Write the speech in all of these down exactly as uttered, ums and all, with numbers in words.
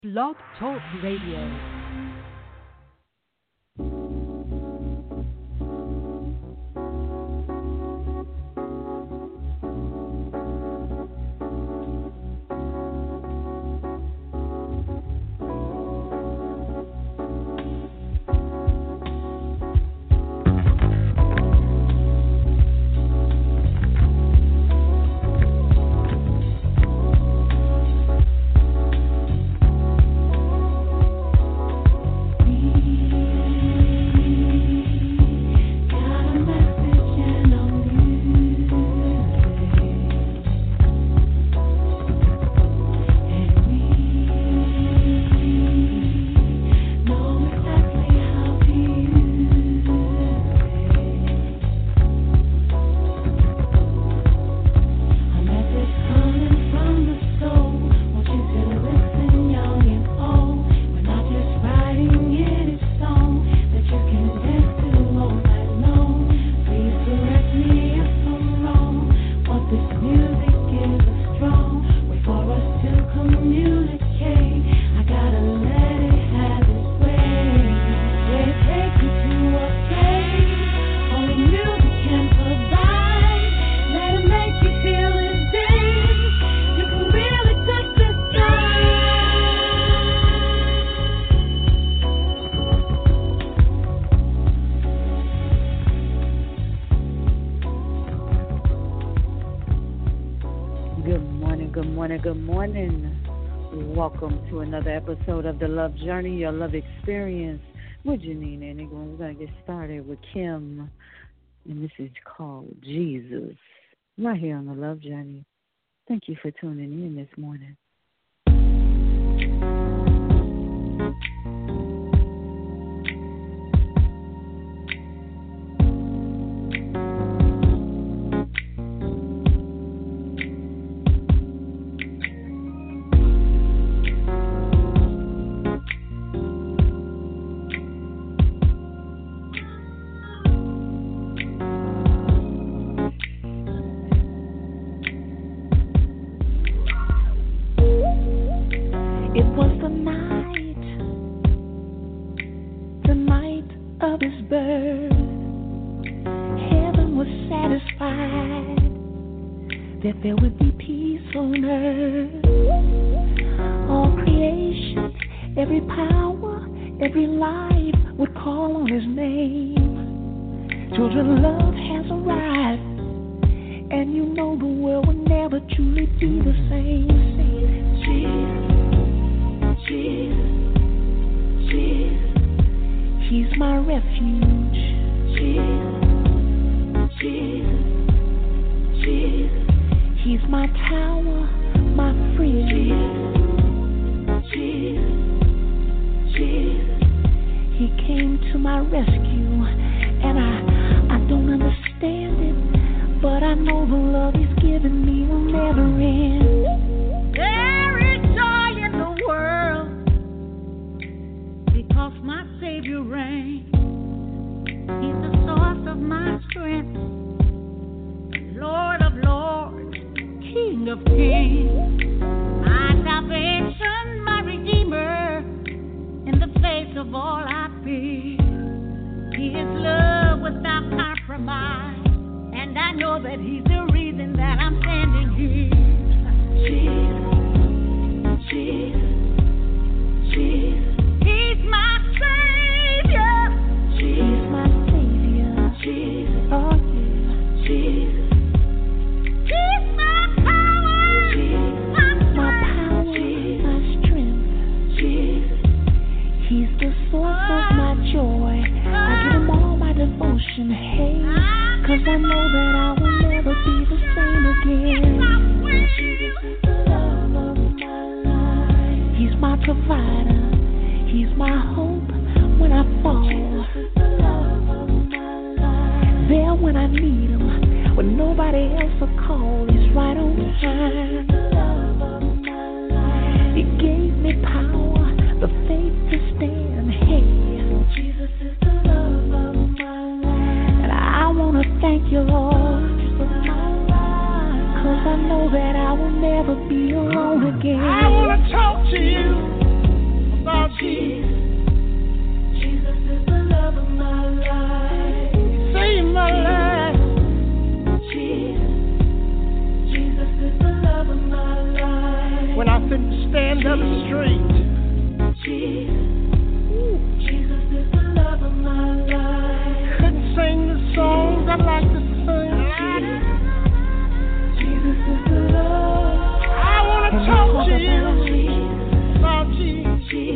Blog Talk Radio. Welcome to another episode of The Love Journey, Your Love Experience with Janine and England. We're going to get started with Kim, and this is called Jesus, right here on The Love Journey. Thank you for tuning in this morning. There would be peace on earth. All creation, every power, every life would call on his name. Children, love has arrived, and you know the world will never truly be the same. Jesus, Jesus, Jesus, he's my refuge. Jesus, Jesus, Jesus. He's my tower, my friend. Jesus, Jesus, Jesus. He came to my rescue, and I, I don't understand it, but I know the love he's given me will never end. There is joy in the world, because my Savior reigns. He's the source of my strength, Lord of Lords, King of kings, my salvation, my Redeemer, in the face of all I fear. His love without compromise, and I know that he's the reason that I'm standing here. Jesus, Jesus, Jesus. He's my Savior. Jesus. He's my Savior. Jesus. Oh, yeah. Jesus. Devotion, hey, cause I know that I will never be the same again. Jesus is the love of my life. He's my provider, he's my hope when I fall. Jesus is the love of my life. There when I need him, when nobody else will call, he's right on time. Jesus is the love of my life. He gave me power, the faith to stand, hey. Jesus is the love of my life. And I want to thank you, Lord, for my life, cause I know that I will never be alone again. I want to talk to you. straight. Jesus, Jesus is the love of my life. Couldn't sing the songs I like to sing. Jesus is the love. I want to talk to you about Jesus.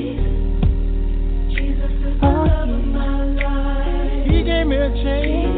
Jesus is the love of my life. He gave me a chance.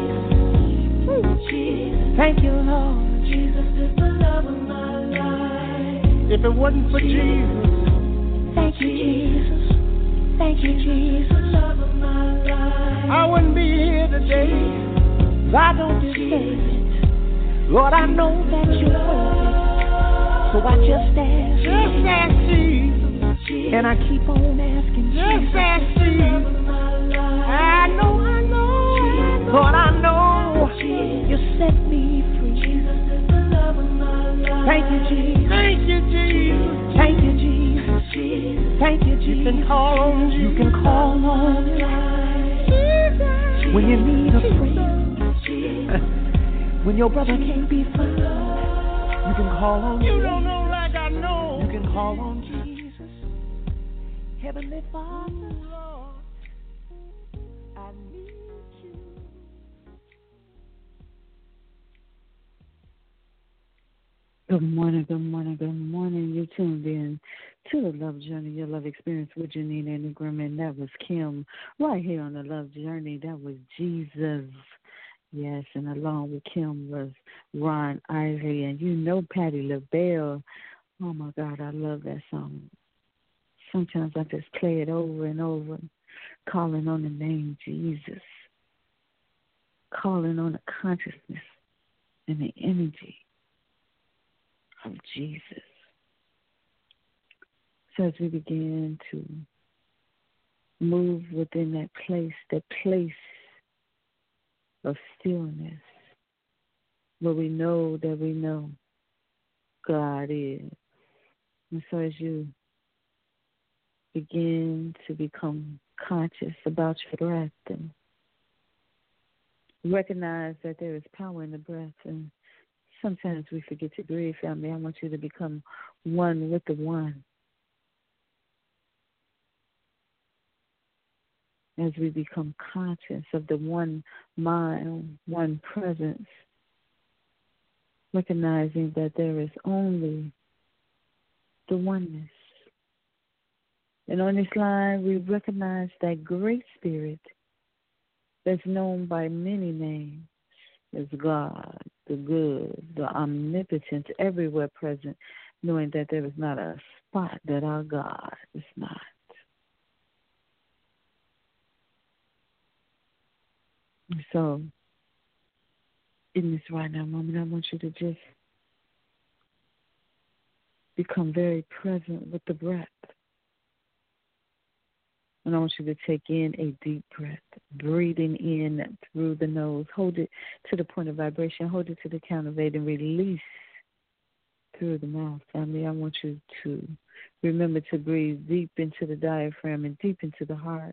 Thank you, Lord. Jesus is the love of my life. If it wasn't for Jesus, thank you, Jesus. Thank you, Jesus. Love of my life. I wouldn't be here today. I don't deserve it. Lord, I know that you're worth it. So I just ask. Just ask Jesus. And I keep on asking. Just ask Jesus. I know, I know. Lord, I know you set me free. Jesus is the love of my life. Thank you, Jesus. Thank you, Jesus. Thank you, Jesus. Thank you, Jesus. You can call on Jesus. You can call on Jesus. When you need a friend. When your brother can't be found. You can call on You Jesus. don't know like I know. You can call on Jesus. Heavenly Father, Lord, I need you. Good morning, good morning, good morning. You tuned in to the Love Journey, your love experience with Janine and Ingram, and that was Kim. Right here on the Love Journey, that was Jesus. Yes, and along with Kim was Ron Isley, and you know Patti LaBelle. Oh, my God, I love that song. Sometimes I just play it over and over, calling on the name Jesus, calling on the consciousness and the energy of Jesus. So as we begin to move within that place, that place of stillness, where we know that we know God is. And so as you begin to become conscious about your breath and recognize that there is power in the breath, and sometimes we forget to breathe, family. I want you to become one with the one. As we become conscious of the one mind, one presence, recognizing that there is only the oneness. And on this line, we recognize that great spirit that's known by many names as God, the good, the omnipotent, everywhere present, knowing that there is not a spot that our God is not. So, in this right now moment, I want you to just become very present with the breath. And I want you to take in a deep breath, breathing in through the nose. Hold it to the point of vibration. Hold it to the count of eight and release through the mouth. Family, I want you to remember to breathe deep into the diaphragm and deep into the heart.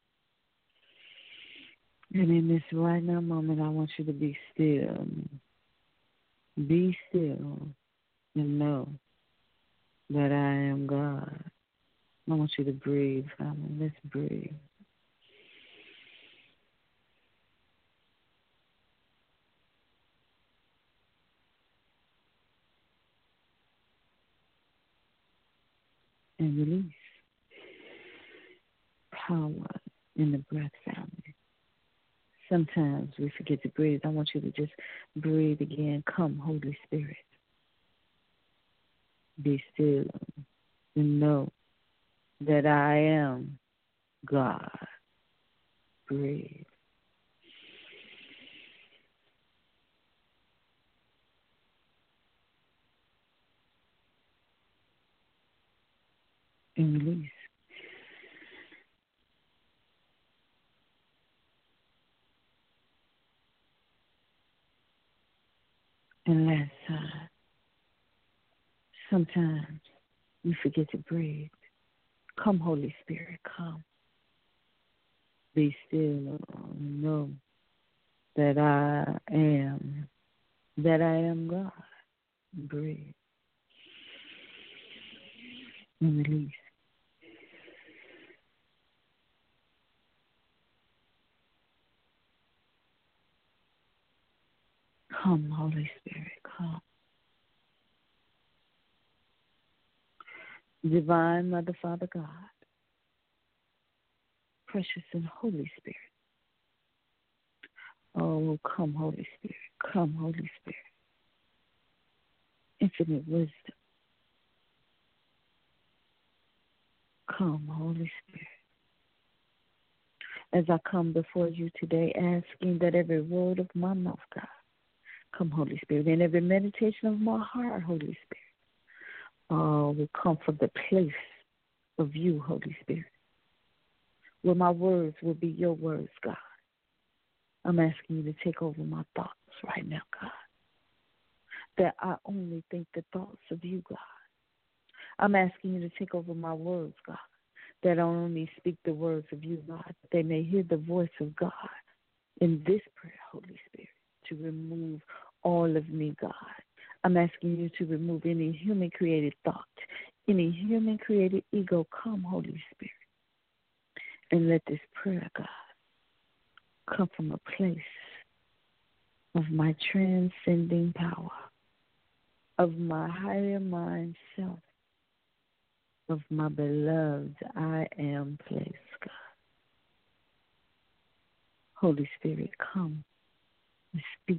And in this right now moment, I want you to be still. Be still and know that I am God. I want you to breathe, family. Let's breathe. And release power in the breath, family. Sometimes we forget to breathe. I want you to just breathe again. Come, Holy Spirit. Be still and know that I am God. Breathe. And release. And last time, sometimes we forget to breathe. Come, Holy Spirit, come. Be still and know that I am, that I am God. Breathe. And release. Come, Holy Spirit, come. Divine Mother, Father God, precious and Holy Spirit. Oh, come, Holy Spirit, come, Holy Spirit. Infinite wisdom. Come, Holy Spirit. As I come before you today, asking that every word of my mouth, God, come, Holy Spirit, and every meditation of my heart, Holy Spirit, oh, will come from the place of you, Holy Spirit, where my words will be your words, God. I'm asking you to take over my thoughts right now, God, that I only think the thoughts of you, God. I'm asking you to take over my words, God, that I only speak the words of you, God, that they may hear the voice of God in this prayer, Holy Spirit, to remove all of me, God. I'm asking you to remove any human-created thought, any human-created ego. Come, Holy Spirit, and let this prayer, God, come from a place of my transcending power, of my higher mind self, of my beloved I am place, God. Holy Spirit, come and speak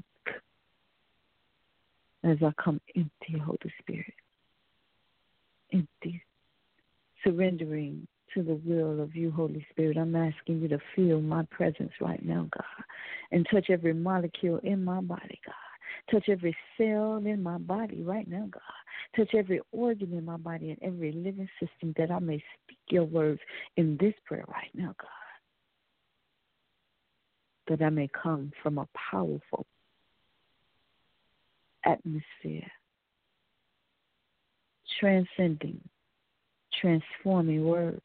as I come empty, Holy Spirit, empty, surrendering to the will of you, Holy Spirit. I'm asking you to feel my presence right now, God, and touch every molecule in my body, God. Touch every cell in my body right now, God. Touch every organ in my body and every living system, that I may speak your words in this prayer right now, God. That I may come from a powerful atmosphere, transcending, transforming words.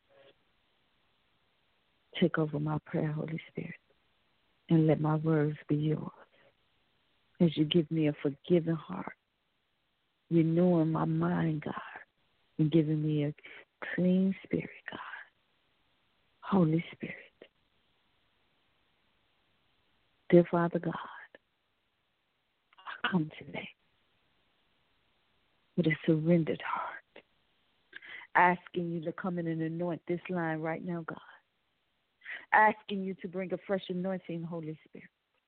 Take over my prayer, Holy Spirit, and let my words be yours. As you give me a forgiving heart, renewing my mind, God, and giving me a clean spirit, God. Holy Spirit, dear Father God, I come today with a surrendered heart, asking you to come in and anoint this line right now, God. Asking you to bring a fresh anointing, Holy Spirit.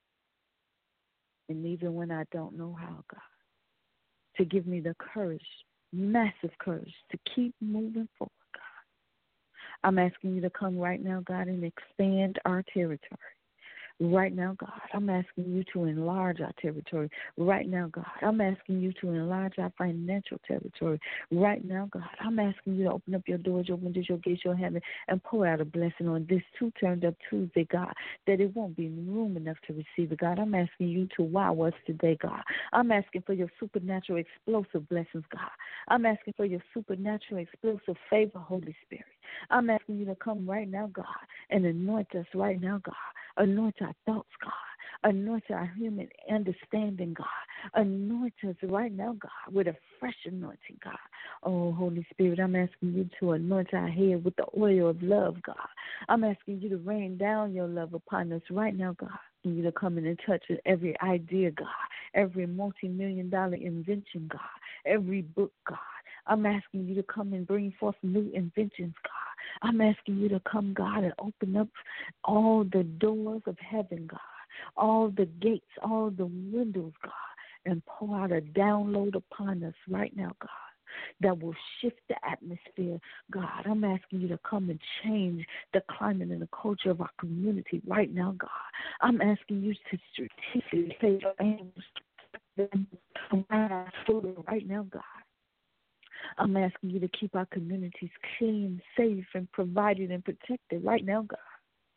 And even when I don't know how, God, to give me the courage, massive courage, to keep moving forward, God. I'm asking you to come right now, God, and expand our territory. Right now, God, I'm asking you to enlarge our territory. Right now, God, I'm asking you to enlarge our financial territory. Right now, God, I'm asking you to open up your doors, your windows, your gates, your heaven, and pour out a blessing on this two turned up Tuesday, God, that it won't be room enough to receive it, God. I'm asking you to wow us today, God. I'm asking for your supernatural explosive blessings, God. I'm asking for your supernatural explosive favor, Holy Spirit. I'm asking you to come right now, God, and anoint us right now, God. Anoint our thoughts, God. Anoint our human understanding, God. Anoint us right now, God, with a fresh anointing, God. Oh, Holy Spirit, I'm asking you to anoint our head with the oil of love, God. I'm asking you to rain down your love upon us right now, God. And you to come in and touch every idea, God. Every multi-million dollar invention, God. Every book, God. I'm asking you to come and bring forth new inventions, God. I'm asking you to come, God, and open up all the doors of heaven, God, all the gates, all the windows, God, and pour out a download upon us right now, God, that will shift the atmosphere, God. I'm asking you to come and change the climate and the culture of our community right now, God. I'm asking you to strategically place your angels around our children right now, God. I'm asking you to keep our communities clean, safe, and provided and protected right now, God.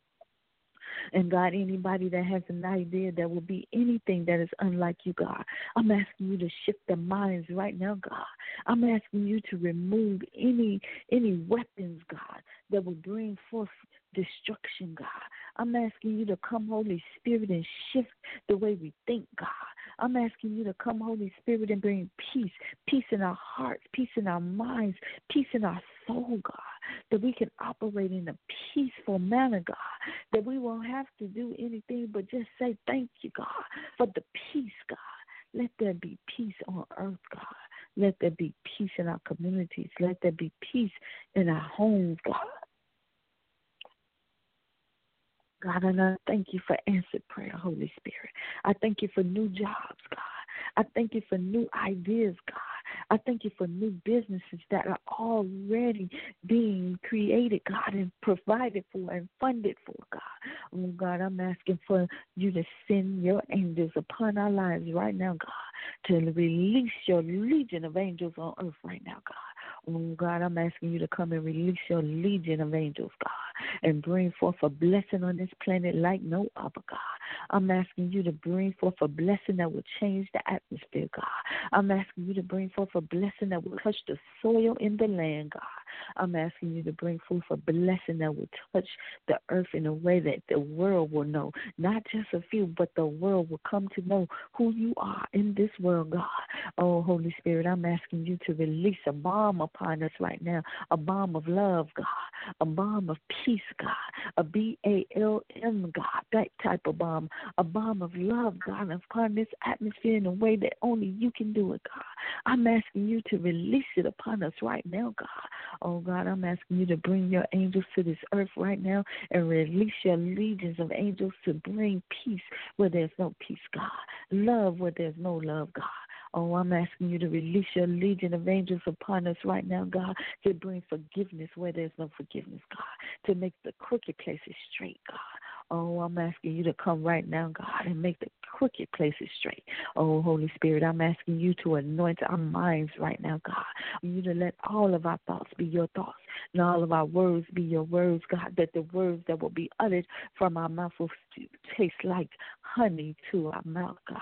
And, God, anybody that has an idea that will be anything that is unlike you, God, I'm asking you to shift their minds right now, God. I'm asking you to remove any any weapons, God, that will bring forth destruction, God. I'm asking you to come, Holy Spirit, and shift the way we think, God. I'm asking you to come, Holy Spirit, and bring peace, peace in our hearts, peace in our minds, peace in our soul, God, that we can operate in a peaceful manner, God, that we won't have to do anything but just say thank you, God, for the peace, God. Let there be peace on earth, God. Let there be peace in our communities. Let there be peace in our homes, God. God, and I thank you for answered prayer, Holy Spirit. I thank you for new jobs, God. I thank you for new ideas, God. I thank you for new businesses that are already being created, God, and provided for and funded for, God. Oh, God, I'm asking for you to send your angels upon our lives right now, God, to release your legion of angels on earth right now, God. Oh, God, I'm asking you to come and release your legion of angels, God, and bring forth a blessing on this planet like no other, God. I'm asking you to bring forth a blessing that will change the atmosphere, God. I'm asking you to bring forth a blessing that will touch the soil in the land, God. I'm asking you to bring forth a blessing that will touch the earth in a way that the world will know, not just a few, but the world will come to know who you are in this world, God. Oh, Holy Spirit, I'm asking you to release a bomb upon us right now, a bomb of love, God, a bomb of peace, God, a B A L M, God, that type of bomb, a bomb of love, God, upon this atmosphere in a way that only you can do it, God. I'm asking you to release it upon us right now, God. Oh, God, I'm asking you to bring your angels to this earth right now and release your legions of angels to bring peace where there's no peace, God, love where there's no love, God. Oh, I'm asking you to release your legion of angels upon us right now, God, to bring forgiveness where there's no forgiveness, God, to make the crooked places straight, God. Oh, I'm asking you to come right now, God, and make the crooked places straight. Oh, Holy Spirit, I'm asking you to anoint our minds right now, God. You to let all of our thoughts be your thoughts and all of our words be your words, God, that the words that will be uttered from our mouth will taste like honey to our mouth, God,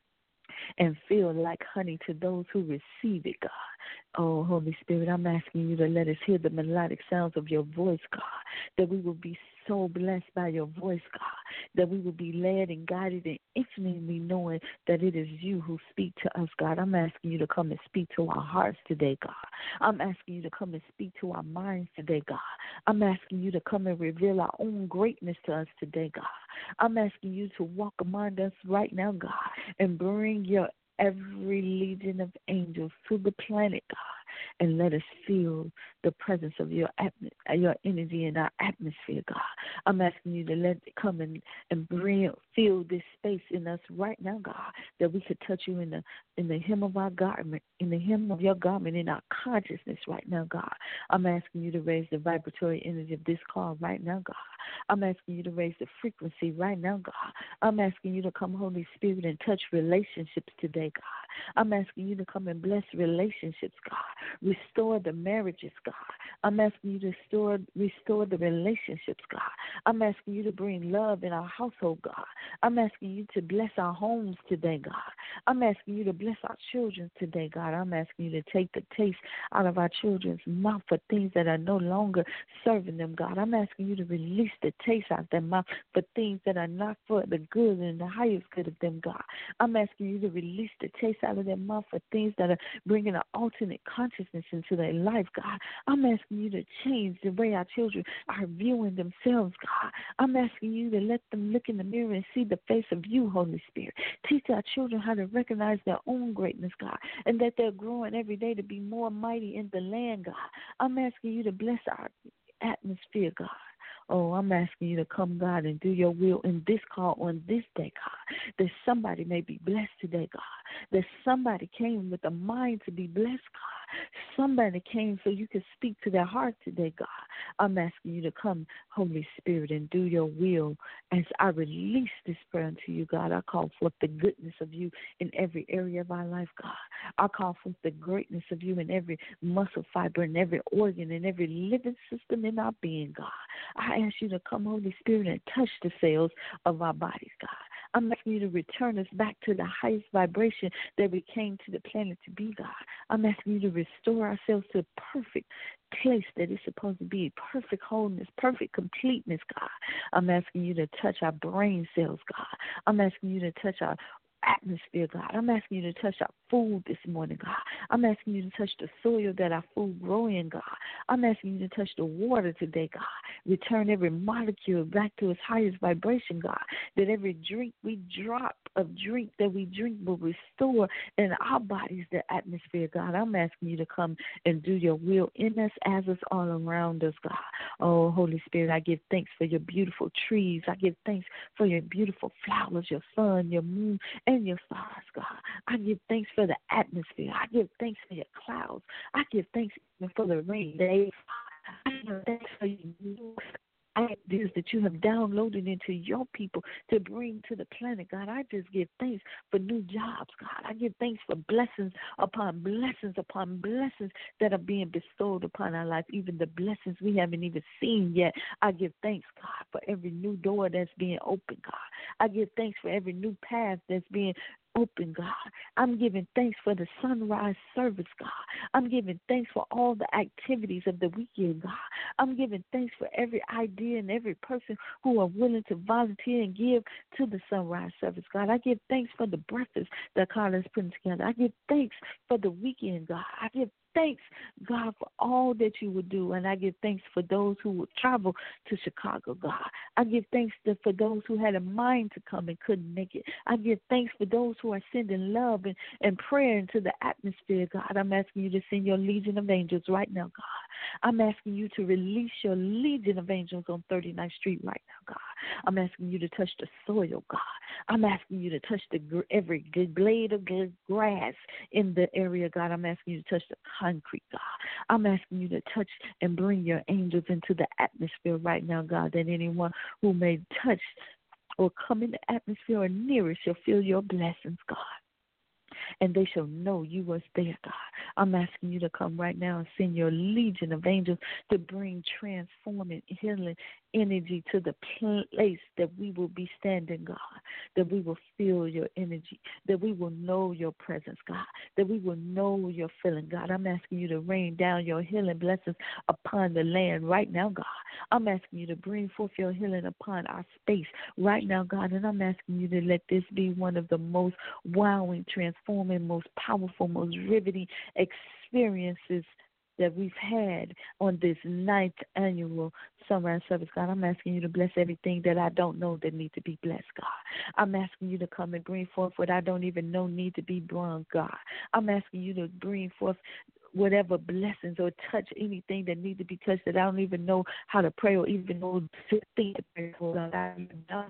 and feel like honey to those who receive it, God. Oh, Holy Spirit, I'm asking you to let us hear the melodic sounds of your voice, God, that we will be so blessed by your voice, God, that we will be led and guided and infinitely knowing that it is you who speak to us, God. I'm asking you to come and speak to our hearts today, God. I'm asking you to come and speak to our minds today, God. I'm asking you to come and reveal our own greatness to us today, God. I'm asking you to walk among us right now, God, and bring your every legion of angels to the planet, God, and let us feel the presence of your atm- your energy in our atmosphere, God. I'm asking you to let it come and, and bring fill this space in us right now, God, that we could touch you in the in the hem of our garment, in the hem of your garment, in our consciousness right now, God. I'm asking you to raise the vibratory energy of this call right now, God. I'm asking you to raise the frequency right now, God. I'm asking you to come, Holy Spirit, and touch relationships today, God. I'm asking you to come and bless relationships, God. Restore the marriages, God. I'm asking you to restore, restore the relationships, God. I'm asking you to bring love in our household, God. I'm asking you to bless our homes today, God. I'm asking you to bless our children today, God. I'm asking you to take the taste out of our children's mouth for things that are no longer serving them, God. I'm asking you to release the taste out of their mouth for things that are not for the good and the highest good of them, God. I'm asking you to release the taste out of their mouth for things that are bringing an alternate consciousness into their life, God. I'm asking you to change the way our children are viewing themselves, God. I'm asking you to let them look in the mirror and see the face of you, Holy Spirit. Teach our children how to recognize their own greatness, God, and that they're growing every day to be more mighty in the land, God. I'm asking you to bless our atmosphere, God. Oh, I'm asking you to come, God, and do your will in this call on this day, God, that somebody may be blessed today, God, that somebody came with a mind to be blessed, God. Somebody came so you could speak to their heart today, God. I'm asking you to come, Holy Spirit, and do your will as I release this prayer unto you, God. I call forth the goodness of you in every area of our life, God. I call forth the greatness of you in every muscle fiber, in every organ, in every living system in our being, God. I ask you to come, Holy Spirit, and touch the cells of our bodies, God. I'm asking you to return us back to the highest vibration that we came to the planet to be, God. I'm asking you to restore ourselves to a perfect place that it's supposed to be, perfect wholeness, perfect completeness, God. I'm asking you to touch our brain cells, God. I'm asking you to touch our atmosphere, God. I'm asking you to touch our food this morning, God. I'm asking you to touch the soil that our food grow in, God. I'm asking you to touch the water today, God. Return every molecule back to its highest vibration, God. That every drink we drop of drink that we drink will restore in our bodies the atmosphere, God. I'm asking you to come and do your will in us as us all around us, God. Oh, Holy Spirit, I give thanks for your beautiful trees. I give thanks for your beautiful flowers, your sun, your moon, and your stars, God. I give thanks for the atmosphere. I give thanks for your clouds. I give thanks for the rain. They, I give thanks for your ideas that you have downloaded into your people to bring to the planet, God. I just give thanks for new jobs, God. I give thanks for blessings upon blessings upon blessings that are being bestowed upon our life, even the blessings we haven't even seen yet. I give thanks, God, for every new door that's being opened, God. I give thanks for every new path that's being open, God. I'm giving thanks for the sunrise service, God. I'm giving thanks for all the activities of the weekend, God. I'm giving thanks for every idea and every person who are willing to volunteer and give to the sunrise service, God. I give thanks for the breakfast that Carla's putting together. I give thanks for the weekend, God. I give thanks, God, for all that you would do. And I give thanks for those who would travel to Chicago, God. I give thanks to, for those who had a mind to come and couldn't make it. I give thanks for those who are sending love and, and prayer into the atmosphere, God. I'm asking you to send your legion of angels right now, God. I'm asking you to release your legion of angels on thirty-ninth Street right now, God. I'm asking you to touch the soil, God. I'm asking you to touch the every blade of grass in the area, God. I'm asking you to touch the concrete, God. I'm asking you to touch and bring your angels into the atmosphere right now, God, that anyone who may touch or come in the atmosphere or near it shall feel your blessings, God. And they shall know you was there, God. I'm asking you to come right now and send your legion of angels to bring transforming, healing energy to the place that we will be standing, God, that we will feel your energy, that we will know your presence, God, that we will know your feeling, God. I'm asking you to rain down your healing blessings upon the land right now, God. I'm asking you to bring forth your healing upon our space right now, God, and I'm asking you to let this be one of the most wowing, transforming, most powerful, most riveting experiences that we've had on this ninth annual Sunrise Service, God. I'm asking you to bless everything that I don't know that need to be blessed, God. I'm asking you to come and bring forth what I don't even know need to be brought, God. I'm asking you to bring forth whatever blessings or touch anything that needs to be touched that I don't even know how to pray or even know to think to pray for, God. I'm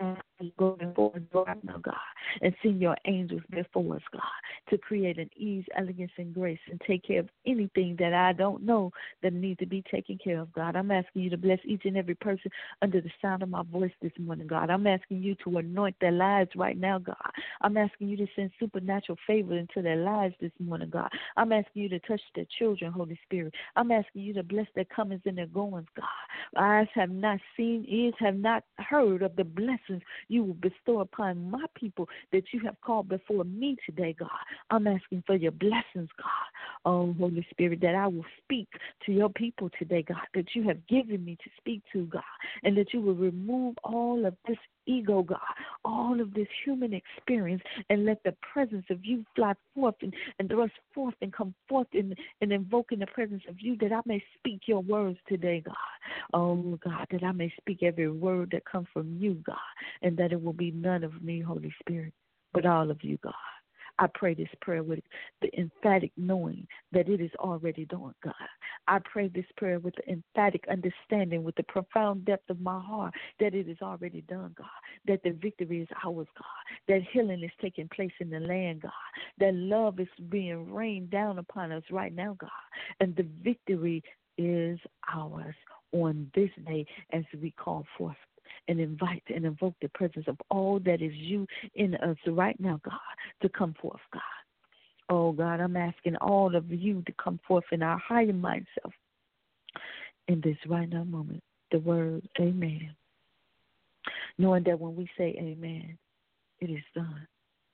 going forward right now, God, and send your angels before us, God, to create an ease, elegance, and grace and take care of anything that I don't know that needs to be taken care of, God. I'm asking you to bless each and every person under the sound of my voice this morning, God. I'm asking you to anoint their lives right now, God. I'm asking you to send supernatural favor into their lives this morning, God. I'm asking you to touch their children, Holy Spirit. I'm asking you to bless their comings and their goings, God. Eyes have not seen, ears have not heard of the blessings you will bestow upon my people that you have called before me today, God. I'm asking for your blessings, God. Oh, Holy Spirit, that I will speak to your people today, God, that you have given me to speak to, God, and that you will remove all of this ego, God, all of this human experience, and let the presence of you fly forth and, and thrust forth and come forth in, and invoke in the presence of you, that I may speak your words today, God. Oh, God, that I may speak every word that comes from you, God, and that it will be none of me, Holy Spirit, but all of you, God. I pray this prayer with the emphatic knowing that it is already done, God. I pray this prayer with the emphatic understanding, with the profound depth of my heart, that it is already done, God, that the victory is ours, God, that healing is taking place in the land, God, that love is being rained down upon us right now, God, and the victory is ours on this day as we call forth and invite and invoke the presence of all that is you in us right now, God, to come forth, God. Oh, God, I'm asking all of you to come forth in our higher mind self in this right now moment, the word amen. Knowing that when we say amen, it is done.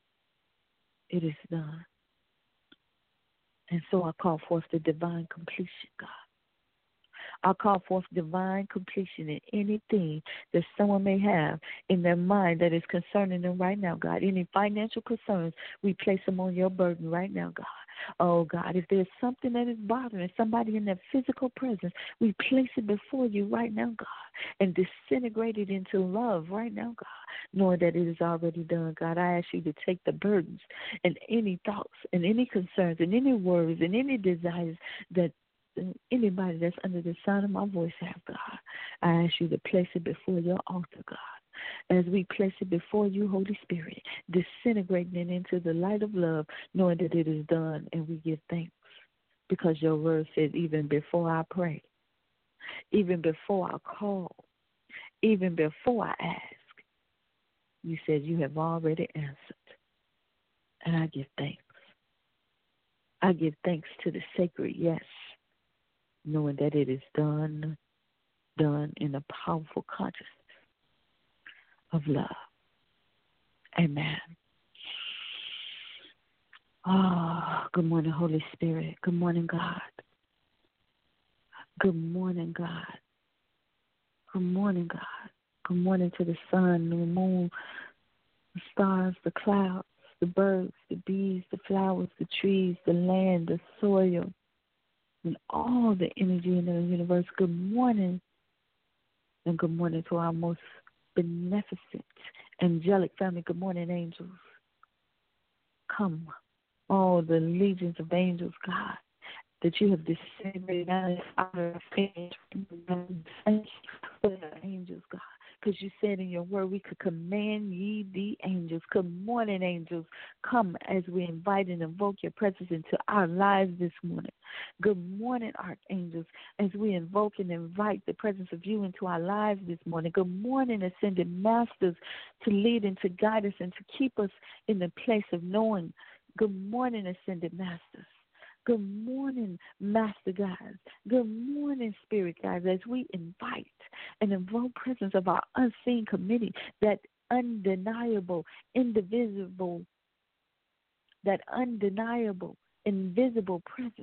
It is done. And so I call forth the divine completion, God. I call forth divine completion in anything that someone may have in their mind that is concerning them right now, God. Any financial concerns, we place them on your burden right now, God. Oh, God, if there's something that is bothering somebody in their physical presence, we place it before you right now, God, and disintegrate it into love right now, God, knowing that it is already done. God, I ask you to take the burdens and any thoughts and any concerns and any worries and any desires that anybody that's under the sound of my voice have, God. I ask you to place it before your altar, God. As we place it before you, Holy Spirit, disintegrating it into the light of love, knowing that it is done, and we give thanks because your word says even before I pray, even before I call, even before I ask, you said you have already answered, and I give thanks. I give thanks to the sacred yes, knowing that it is done, done in a powerful consciousness of love. Amen. Oh, good morning, Holy Spirit. Good morning, God. Good morning, God. Good morning, God. Good morning to the sun, the moon, the stars, the clouds, the birds, the bees, the flowers, the trees, the land, the soil, and all the energy in the universe. Good morning, and good morning to our most beneficent, angelic family. Good morning, angels. Come, all the legions of angels, God, that you have descended out of our faith. Thank you for the angels, God, because you said in your word we could command ye the angels. Good morning, angels. Come as we invite and invoke your presence into our lives this morning. Good morning, archangels, as we invoke and invite the presence of you into our lives this morning. Good morning, ascended masters, to lead and to guide us and to keep us in the place of knowing. Good morning, ascended masters. Good morning, master guides. Good morning, spirit guides, as we invite and invoke presence of our unseen committee, that undeniable, indivisible, that undeniable, invisible presence,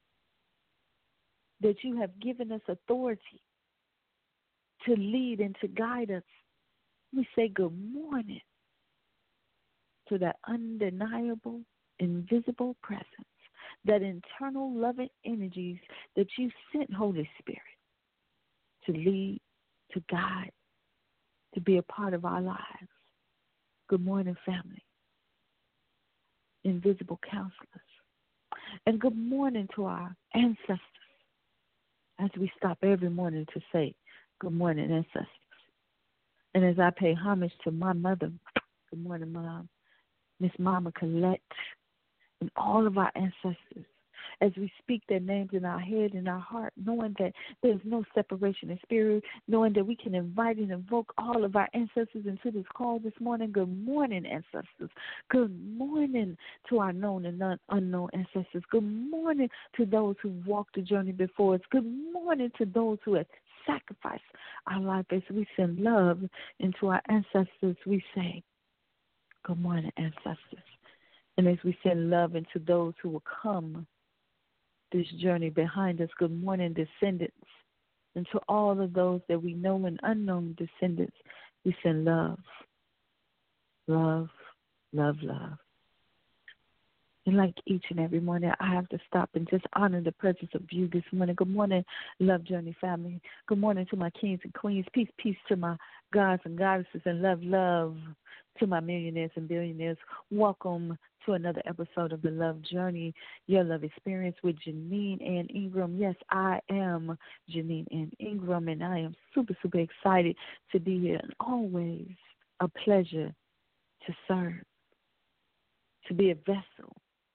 that you have given us authority to lead and to guide us. We say good morning to that undeniable, invisible presence, that internal loving energies that you sent, Holy Spirit, to lead, to guide, to be a part of our lives. Good morning, family. Invisible counselors. And good morning to our ancestors, as we stop every morning to say, good morning, ancestors. And as I pay homage to my mother, good morning, Mom, Miss Mama Colette, and all of our ancestors, as we speak their names in our head and our heart, knowing that there's no separation in spirit, knowing that we can invite and invoke all of our ancestors into this call this morning. Good morning, ancestors. Good morning to our known and unknown ancestors. Good morning to those who walked the journey before us. Good morning to those who have sacrificed our life. As we send love into our ancestors, we say, good morning, ancestors. And as we send love into those who will come this journey behind us, good morning, descendants. And to all of those that we know and unknown descendants, we send love, love, love, love. And like each and every morning, I have to stop and just honor the presence of you this morning. Good morning, Love Journey family. Good morning to my kings and queens. Peace, peace to my gods and goddesses, and love, love to my millionaires and billionaires. Welcome to another episode of The Love Journey, your love experience with Janine Ann Ingram. Yes, I am Janine Ann Ingram, and I am super, super excited to be here, and always a pleasure to serve, to be a vessel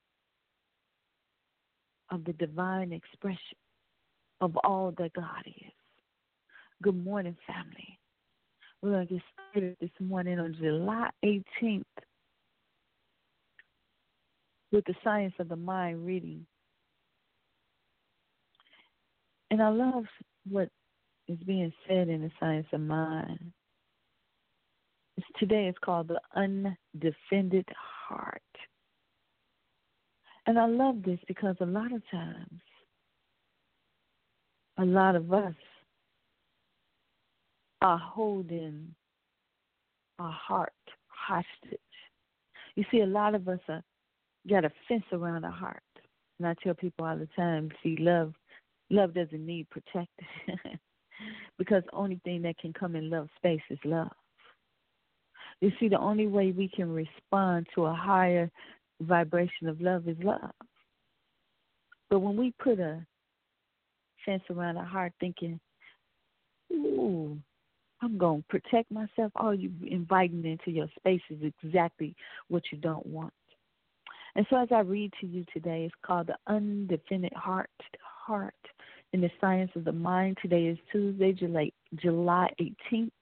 of the divine expression of all that God is. Good morning, family. We're going to get started this morning on July eighteenth with the Science of the Mind reading. And I love what is being said in the Science of Mind. It's, today it's called the Undefended Heart. And I love this because a lot of times a lot of us are holding our heart hostage. You see, a lot of us are, got a fence around our heart. And I tell people all the time, see, love, love doesn't need protecting. Because the only thing that can come in love space is love. You see, the only way we can respond to a higher vibration of love is love. But when we put a fence around our heart thinking, ooh, I'm going to protect myself, all you inviting into your space is exactly what you don't want. And so as I read to you today, it's called The Undefended Heart, Heart in the Science of the Mind. Today is Tuesday, July, July eighteenth.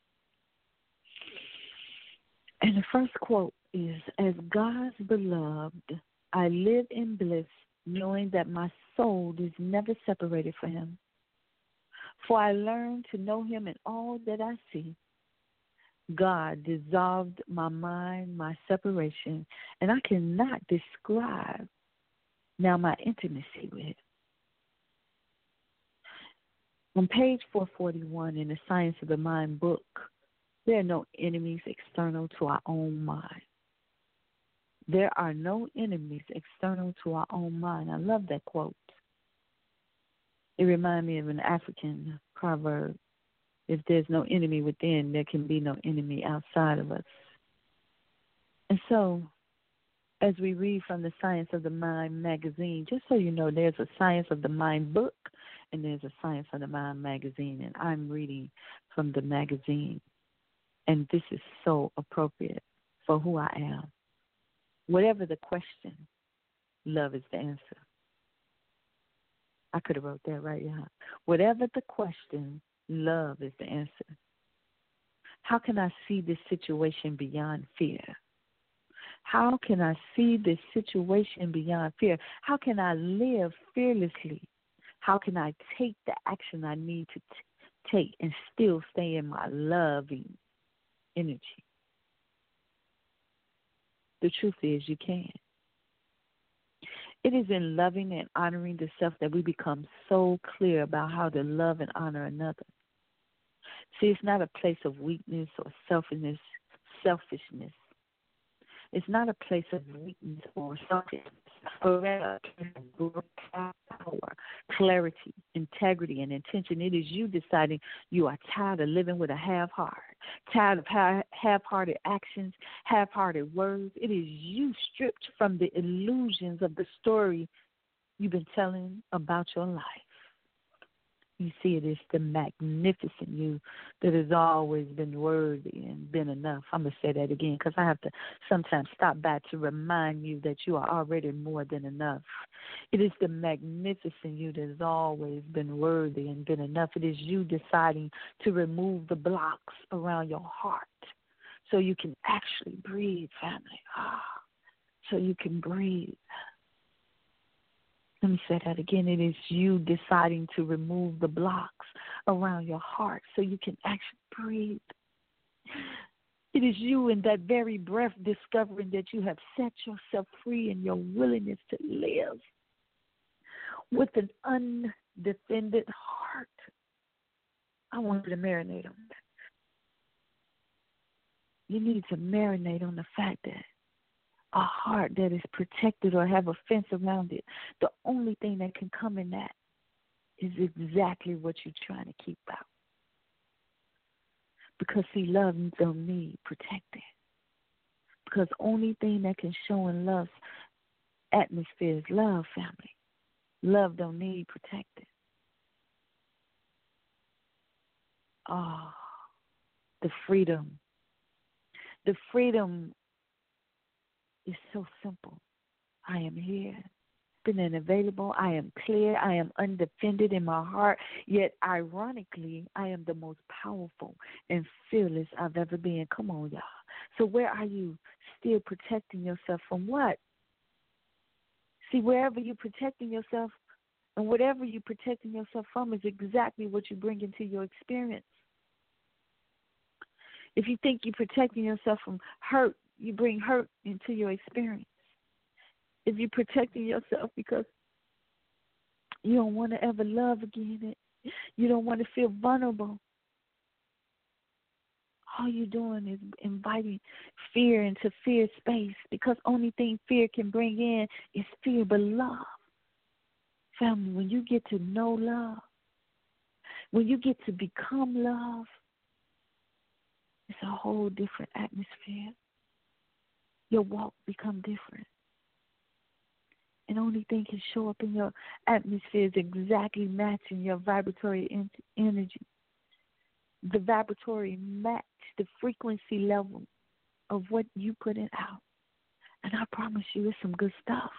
And the first quote is, as God's beloved, I live in bliss, knowing that my soul is never separated from him. For I learned to know him in all that I see. God dissolved my mind, my separation, and I cannot describe now my intimacy with him. On page four forty-one in the Science of the Mind book, there are no enemies external to our own mind. There are no enemies external to our own mind. I love that quote. It reminds me of an African proverb. If there's no enemy within, there can be no enemy outside of us. And so, as we read from the Science of the Mind magazine, just so you know, there's a Science of the Mind book and there's a Science of the Mind magazine, and I'm reading from the magazine. And this is so appropriate for who I am. Whatever the question, love is the answer. I could have wrote that right, yeah. Whatever the question, love is the answer. How can I see this situation beyond fear? How can I see this situation beyond fear? How can I live fearlessly? How can I take the action I need to t- take and still stay in my loving energy? The truth is, you can. It is in loving and honoring the self that we become so clear about how to love and honor another. See, it's not a place of weakness or selfishness, selfishness. It's not a place of weakness or selfishness, but rather a place of power, clarity, integrity, and intention. It is you deciding you are tired of living with a half-heart, tired of half-hearted actions, half-hearted words. It is you stripped from the illusions of the story you've been telling about your life. You see, it is the magnificent you that has always been worthy and been enough. I'm going to say that again because I have to sometimes stop back to remind you that you are already more than enough. It is the magnificent you that has always been worthy and been enough. It is you deciding to remove the blocks around your heart so you can actually breathe, family. Ah, so you can breathe. Let me say that again. It is you deciding to remove the blocks around your heart so you can actually breathe. It is you in that very breath discovering that you have set yourself free in your willingness to live with an undefended heart. I want you to marinate on that. You need to marinate on the fact that a heart that is protected or have a fence around it, the only thing that can come in that is exactly what you're trying to keep out. Because, see, love don't need protecting. Because only thing that can show in love's atmosphere is love, family. Love don't need protecting. Oh, the freedom. The freedom is so simple. I am here, been and available. I am clear. I am undefended in my heart. Yet, ironically, I am the most powerful and fearless I've ever been. Come on, y'all. So where are you still protecting yourself from what? See, wherever you're protecting yourself and whatever you're protecting yourself from is exactly what you bring into your experience. If you think you're protecting yourself from hurt, you bring hurt into your experience. If you're protecting yourself because you don't want to ever love again, You don't want to feel vulnerable. All you're doing is inviting fear into fear space, because only thing fear can bring in is fear. But love, family, when you get to know love, when you get to become love, it's a whole different atmosphere. Your walk become different. And only thing can show up in your atmosphere is exactly matching your vibratory en- energy. The vibratory match the frequency level of what you put it out. And I promise you, it's some good stuff.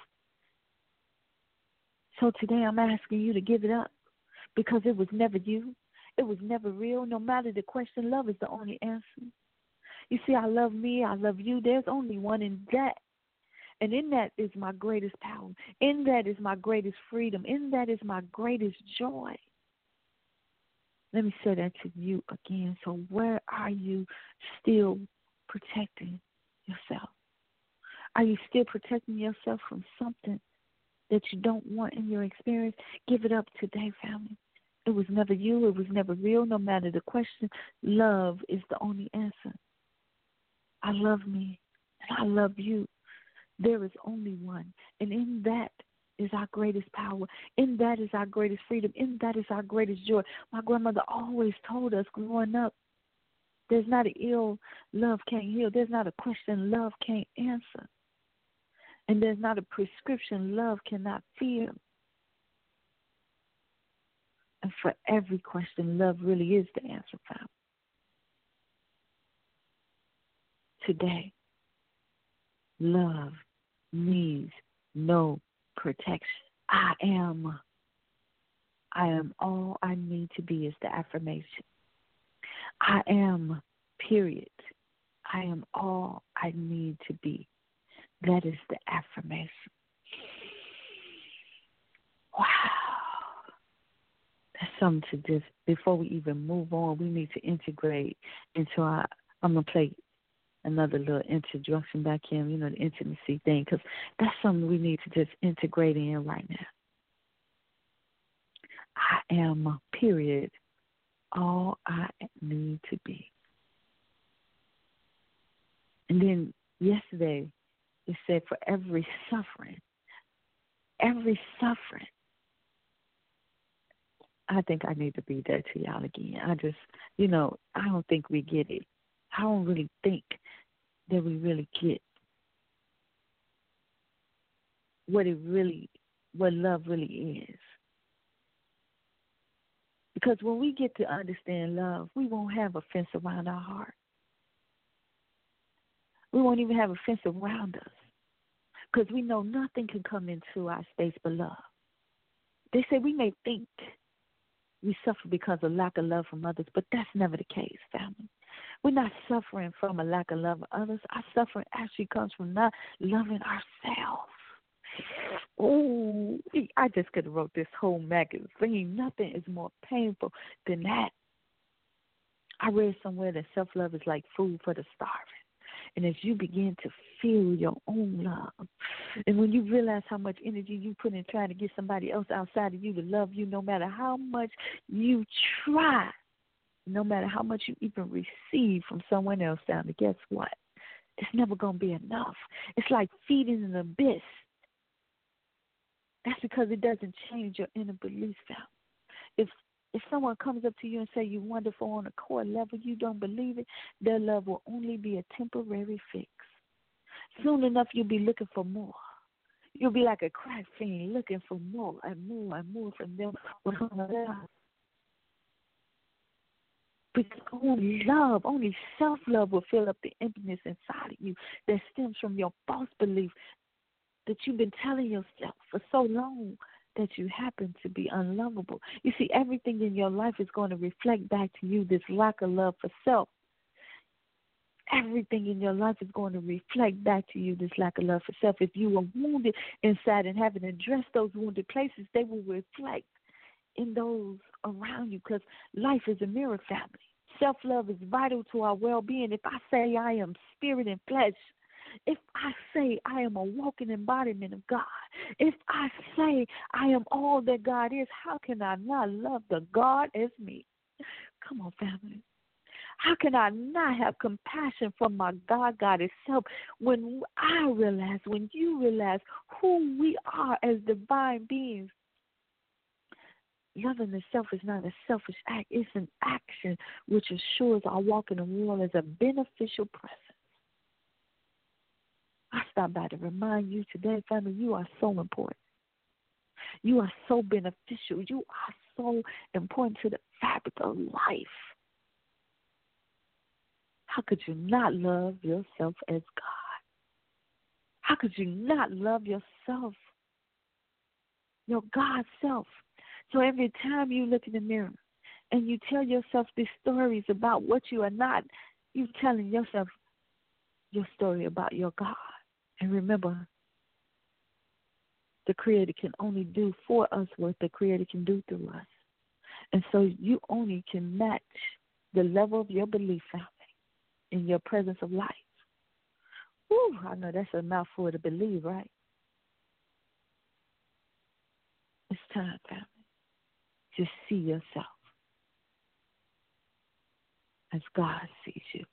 So today I'm asking you to give it up, because it was never you. It was never real. No matter the question, love is the only answer. You see, I love me, I love you. There's only one in that. And in that is my greatest power. In that is my greatest freedom. In that is my greatest joy. Let me say that to you again. So where are you still protecting yourself? Are you still protecting yourself from something that you don't want in your experience? Give it up today, family. It was never you. It was never real. No matter the question, love is the only answer. I love me, and I love you. There is only one. And in that is our greatest power. In that is our greatest freedom. In that is our greatest joy. My grandmother always told us growing up, there's not an ill love can't heal. There's not a question love can't answer. And there's not a prescription love cannot feel. And for every question, love really is the answer found. Today, love needs no protection. I am. I am all I need to be is the affirmation. I am, period. I am all I need to be. That is the affirmation. Wow. That's something to just, before we even move on, we need to integrate into our, I'm going to play another little introduction back in, you know, the intimacy thing, because that's something we need to just integrate in right now. I am, period, all I need to be. And then yesterday, it said for every suffering, every suffering, I think I need to read that to y'all again. I just, you know, I don't think we get it. I don't really think that we really get what it really, what love really is. Because when we get to understand love, we won't have a fence around our heart. We won't even have a fence around us, because we know nothing can come into our space but love. They say we may think we suffer because of lack of love from others, but that's never the case, family. We're not suffering from a lack of love of others. Our suffering actually comes from not loving ourselves. Oh, I just could have wrote this whole magazine. Nothing is more painful than that. I read somewhere that self-love is like food for the starving. And as you begin to feel your own love, and when you realize how much energy you put in trying to get somebody else outside of you to love you, no matter how much you try, no matter how much you even receive from someone else, down to guess what? It's never going to be enough. It's like feeding an abyss. That's because it doesn't change your inner belief, family. If If someone comes up to you and say you're wonderful on a core level, you don't believe it, their love will only be a temporary fix. Soon enough, you'll be looking for more. You'll be like a crack fiend looking for more and more and more from them. Because only love, only self-love will fill up the emptiness inside of you that stems from your false belief that you've been telling yourself for so long that you happen to be unlovable. You see, everything in your life is going to reflect back to you this lack of love for self. Everything in your life is going to reflect back to you this lack of love for self. If you are wounded inside and haven't addressed those wounded places, they will reflect in those around you, because life is a mirror, family. Self-love is vital to our well-being. If I say I am spirit and flesh, if I say I am a walking embodiment of God, If I say I am all that God is, how can I not love the God as me? Come on, family. How can I not have compassion for my God, God itself, when I realize, when you realize who we are as divine beings? Loving the self is not a selfish act. It's an action which assures our walk in the world as a beneficial presence. I stopped by to remind you today, family, you are so important. You are so beneficial. You are so important to the fabric of life. How could you not love yourself as God? How could you not love yourself, your God self? So every time you look in the mirror and you tell yourself these stories about what you are not, you're telling yourself your story about your God. And remember, the Creator can only do for us what the Creator can do through us. And so you only can match the level of your belief, family, in your presence of life. Whew, I know that's a mouthful to believe, right? It's time, family, to see yourself as God sees you.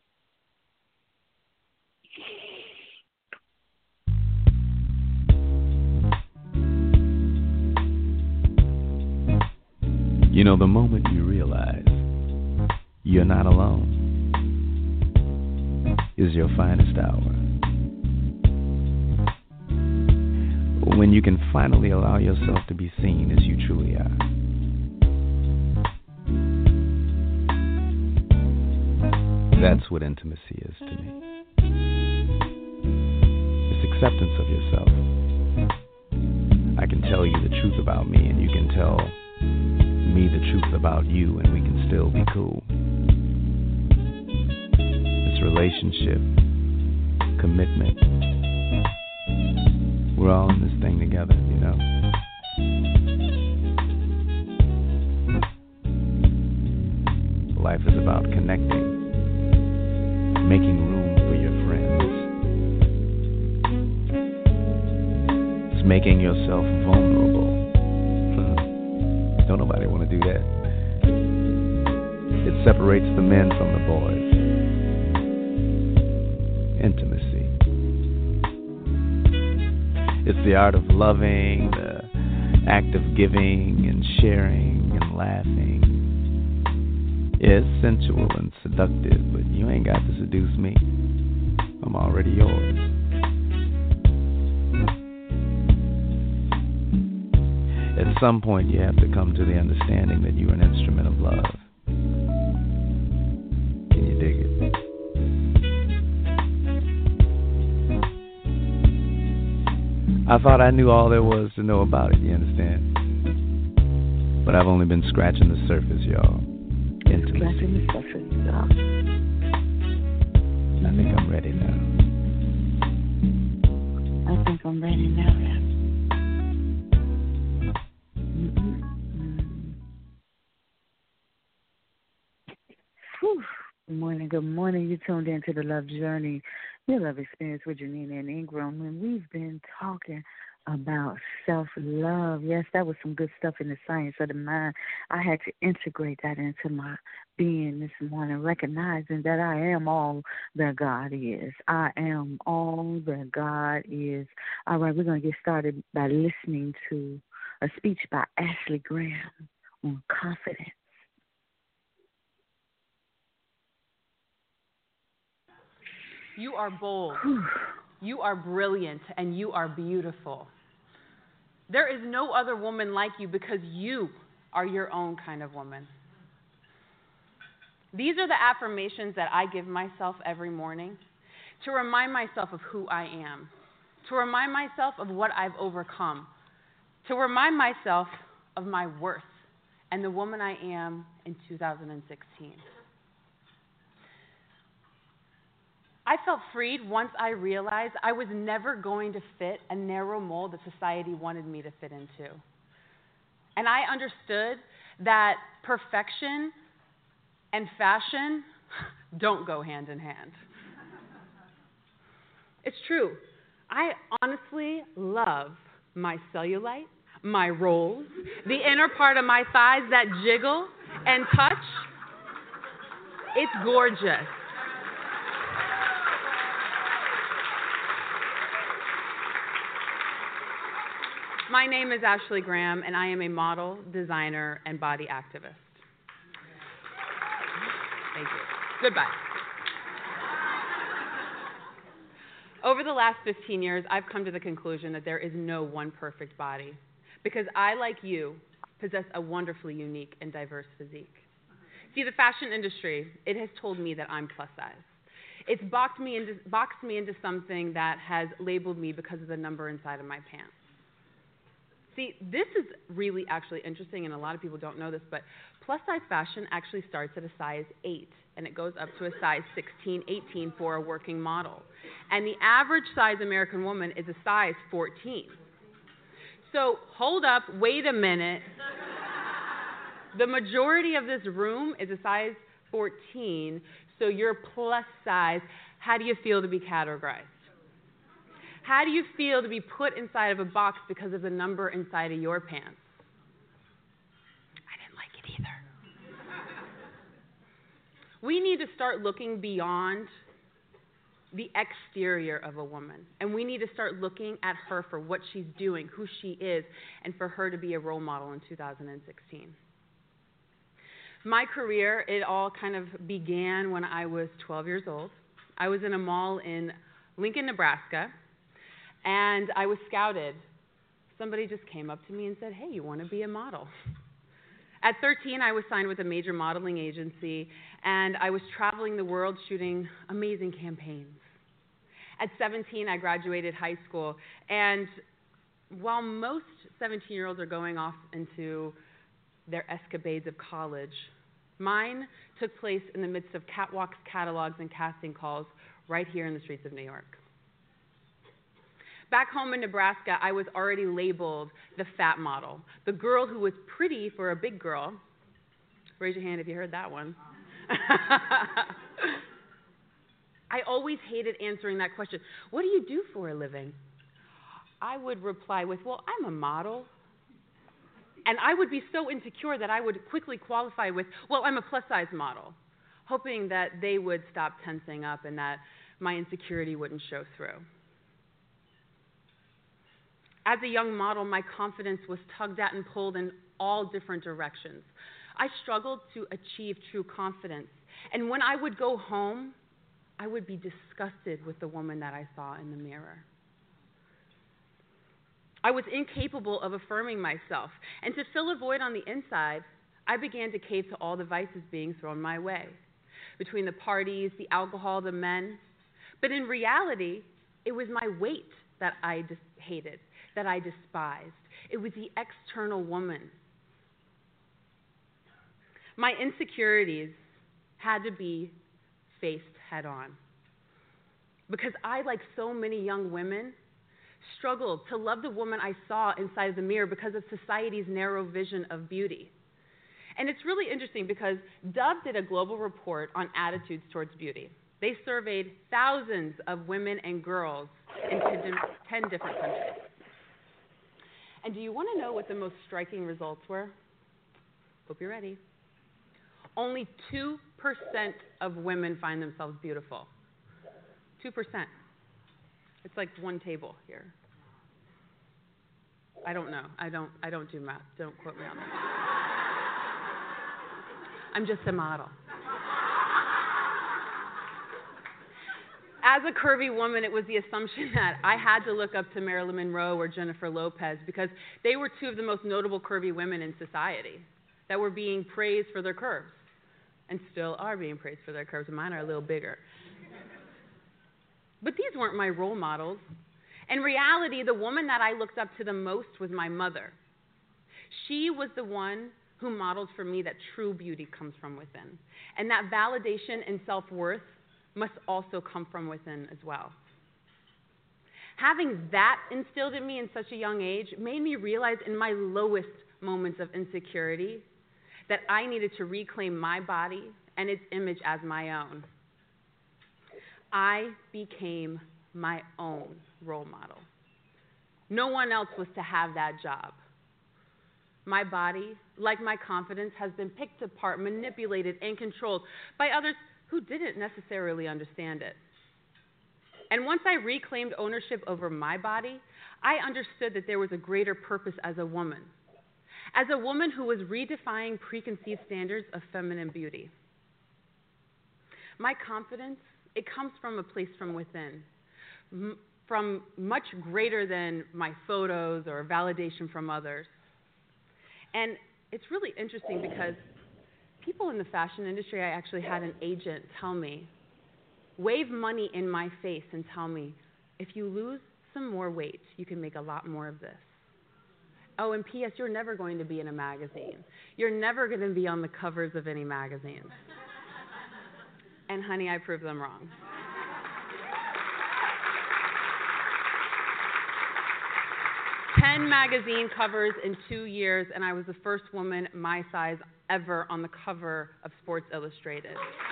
You know, the moment you realize you're not alone is your finest hour. When you can finally allow yourself to be seen as you truly are. That's what intimacy is to me. It's acceptance of yourself. I can tell you the truth about me, and you can tell me the truth about you, and we can still be cool. It's relationship, commitment. We're all in this thing together, you know. Life is about connecting, making room for your friends. It's making yourself vulnerable. Don't nobody want to do that. It separates the men from the boys. Intimacy. It's the art of loving, the act of giving and sharing and laughing. Yeah, it's sensual and seductive, but you ain't got to seduce me. I'm already yours. At some point, you have to come to the understanding that you're an instrument of love. Can you dig it? I thought I knew all there was to know about it, you understand? But I've only been scratching the surface, y'all. Intimacy. Scratching the surface, y'all. I think I'm ready now. I think I'm ready now, yeah. Good morning, good morning. You tuned into the Love Journey, your love experience with Janina and Ingram. And we've been talking about self-love. Yes, that was some good stuff in the science of the mind. I had to integrate that into my being this morning, recognizing that I am all that God is. I am all that God is. All right, we're going to get started by listening to a speech by Ashley Graham on confidence. You are bold, you are brilliant, and you are beautiful. There is no other woman like you because you are your own kind of woman. These are the affirmations that I give myself every morning to remind myself of who I am, to remind myself of what I've overcome, to remind myself of my worth and the woman I am in two thousand sixteen. I felt freed once I realized I was never going to fit a narrow mold that society wanted me to fit into. And I understood that perfection and fashion don't go hand in hand. It's true. I honestly love my cellulite, my rolls, the inner part of my thighs that jiggle and touch. It's gorgeous. My name is Ashley Graham, and I am a model, designer, and body activist. Thank you. Goodbye. Over the last fifteen years, I've come to the conclusion that there is no one perfect body, because I, like you, possess a wonderfully unique and diverse physique. See, the fashion industry, it has told me that I'm plus size. It's boxed me into, boxed me into something that has labeled me because of the number inside of my pants. See, this is really actually interesting, and a lot of people don't know this, but plus-size fashion actually starts at a size eight, and it goes up to a size sixteen, eighteen for a working model. And the average size American woman is a size fourteen. So hold up, wait a minute. The majority of this room is a size fourteen, so you're plus size. How do you feel to be categorized? How do you feel to be put inside of a box because of the number inside of your pants? I didn't like it either. We need to start looking beyond the exterior of a woman, and we need to start looking at her for what she's doing, who she is, and for her to be a role model in two thousand sixteen. My career, it all kind of began when I was twelve years old. I was in a mall in Lincoln, Nebraska, and I was scouted. Somebody just came up to me and said, hey, you want to be a model? At thirteen, I was signed with a major modeling agency, and I was traveling the world shooting amazing campaigns. At seventeen, I graduated high school, and while most seventeen-year-olds are going off into their escapades of college, mine took place in the midst of catwalks, catalogs, and casting calls right here in the streets of New York. Back home in Nebraska, I was already labeled the fat model, the girl who was pretty for a big girl. Raise your hand if you heard that one. I always hated answering that question. What do you do for a living? I would reply with, well, I'm a model. And I would be so insecure that I would quickly qualify with, well, I'm a plus-size model, hoping that they would stop tensing up and that my insecurity wouldn't show through. As a young model, my confidence was tugged at and pulled in all different directions. I struggled to achieve true confidence. And when I would go home, I would be disgusted with the woman that I saw in the mirror. I was incapable of affirming myself. And to fill a void on the inside, I began to cave to all the vices being thrown my way, between the parties, the alcohol, the men. But in reality, it was my weight that I dis- hated, that I despised. It was the external woman. My insecurities had to be faced head on, because I, like so many young women, struggled to love the woman I saw inside of the mirror because of society's narrow vision of beauty. And it's really interesting because Dove did a global report on attitudes towards beauty. They surveyed thousands of women and girls in ten different countries. And do you want to know what the most striking results were? Hope you're ready. Only two percent of women find themselves beautiful. two percent. It's like one table here. I don't know. I don't I don't do math. Don't quote me on that. I'm just a model. As a curvy woman, it was the assumption that I had to look up to Marilyn Monroe or Jennifer Lopez because they were two of the most notable curvy women in society that were being praised for their curves, and still are being praised for their curves, and mine are a little bigger. But these weren't my role models. In reality, the woman that I looked up to the most was my mother. She was the one who modeled for me that true beauty comes from within, and that validation and self-worth must also come from within as well. Having that instilled in me in such a young age made me realize in my lowest moments of insecurity that I needed to reclaim my body and its image as my own. I became my own role model. No one else was to have that job. My body, like my confidence, has been picked apart, manipulated, and controlled by others who didn't necessarily understand it. And once I reclaimed ownership over my body, I understood that there was a greater purpose as a woman, as a woman who was redefining preconceived standards of feminine beauty. My confidence, it comes from a place from within, m- from much greater than my photos or validation from others. And it's really interesting because people in the fashion industry, I actually had an agent tell me, wave money in my face and tell me, if you lose some more weight, you can make a lot more of this. Oh, and P S, you're never going to be in a magazine. You're never going to be on the covers of any magazines. And honey, I proved them wrong. Ten magazine covers in two years, and I was the first woman my size ever on the cover of Sports Illustrated.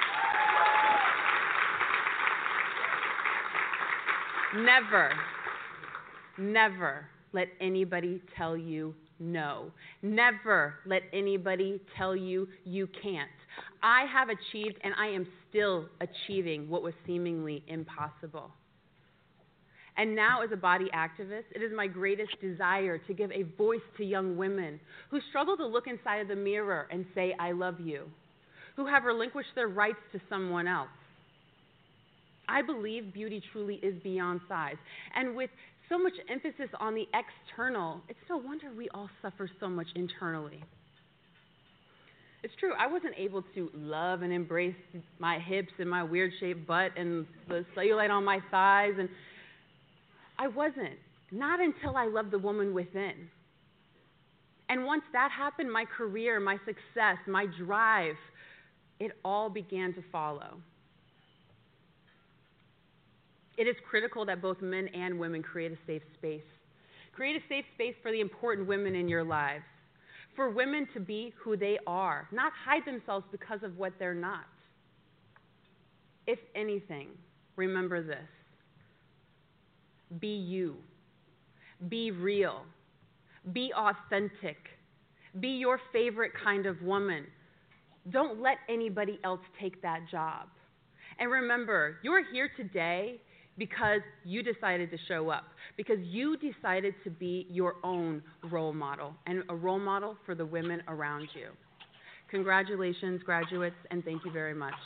Never, never let anybody tell you no. Never let anybody tell you you can't. I have achieved, and I am still achieving what was seemingly impossible. And now, as a body activist, it is my greatest desire to give a voice to young women who struggle to look inside of the mirror and say, I love you, who have relinquished their rights to someone else. I believe beauty truly is beyond size. And with so much emphasis on the external, it's no wonder we all suffer so much internally. It's true, I wasn't able to love and embrace my hips and my weird-shaped butt and the cellulite on my thighs, and I wasn't. Not until I loved the woman within. And once that happened, my career, my success, my drive, it all began to follow. It is critical that both men and women create a safe space. Create a safe space for the important women in your lives. For women to be who they are, not hide themselves because of what they're not. If anything, remember this. Be you. Be real. Be authentic. Be your favorite kind of woman. Don't let anybody else take that job. And remember, you're here today because you decided to show up, because you decided to be your own role model and a role model for the women around you. Congratulations, graduates, and thank you very much.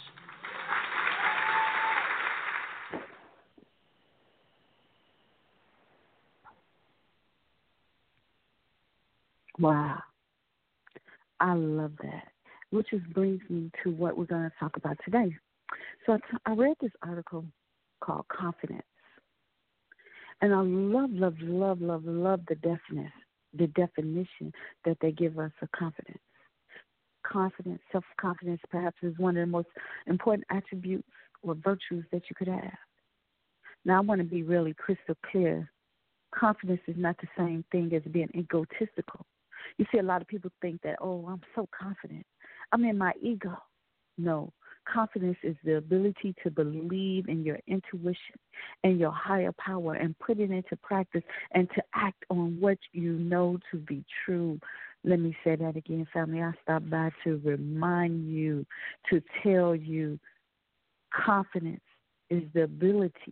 Wow. I love that, which just brings me to what we're going to talk about today. So I, t- I read this article called Confidence, and I love, love, love, love, love the definition, the definition that they give us of confidence. Confidence, self-confidence, perhaps is one of the most important attributes or virtues that you could have. Now, I want to be really crystal clear. Confidence is not the same thing as being egotistical. You see, a lot of people think that, oh, I'm so confident. I'm in my ego. No. Confidence is the ability to believe in your intuition and your higher power and put it into practice and to act on what you know to be true. Let me say that again, family. I stopped by to remind you, to tell you, confidence is the ability.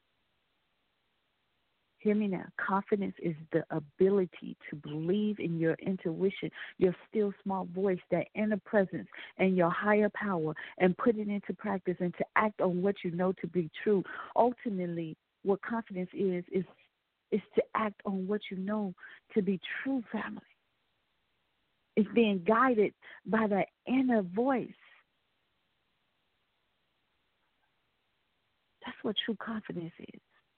Hear me now. Confidence is the ability to believe in your intuition, your still small voice, that inner presence, and your higher power, and put it into practice and to act on what you know to be true. Ultimately, what confidence is, is, is to act on what you know to be true, family. It's being guided by that inner voice. That's what true confidence is.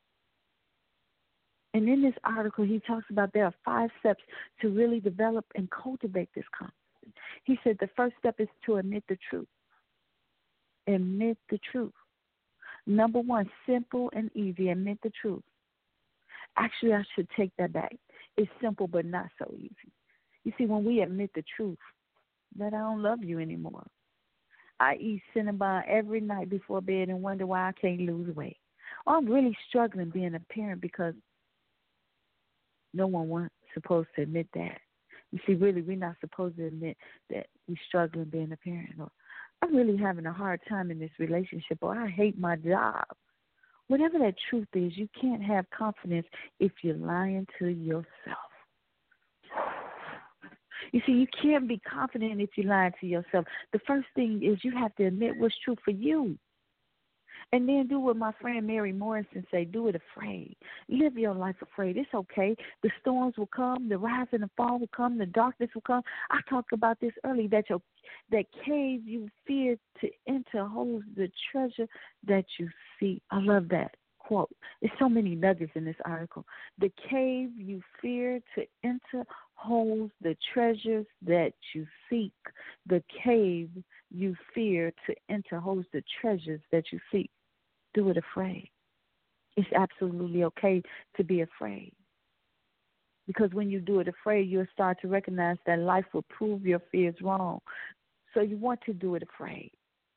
And in this article, he talks about there are five steps to really develop and cultivate this confidence. He said the first step is to admit the truth. Admit the truth. Number one, simple and easy, admit the truth. Actually, I should take that back. It's simple but not so easy. You see, when we admit the truth, that I don't love you anymore. I eat Cinnabon every night before bed and wonder why I can't lose weight. Or I'm really struggling being a parent because No one wants supposed to admit that. You see, really, we're not supposed to admit that we're struggling being a parent, or I'm really having a hard time in this relationship, or I hate my job. Whatever that truth is, you can't have confidence if you're lying to yourself. You see, you can't be confident if you're lying to yourself. The first thing is you have to admit what's true for you. And then do what my friend Mary Morrison say, do it afraid. Live your life afraid. It's okay. The storms will come, the rise and the fall will come, the darkness will come. I talked about this earlier, that your that cave you fear to enter holds the treasure that you seek. I love that quote. There's so many nuggets in this article. The cave you fear to enter holds the treasures that you seek. The cave you fear to enter holds the treasures that you seek. Do it afraid. It's absolutely okay to be afraid. Because when you do it afraid, you'll start to recognize that life will prove your fears wrong. So you want to do it afraid.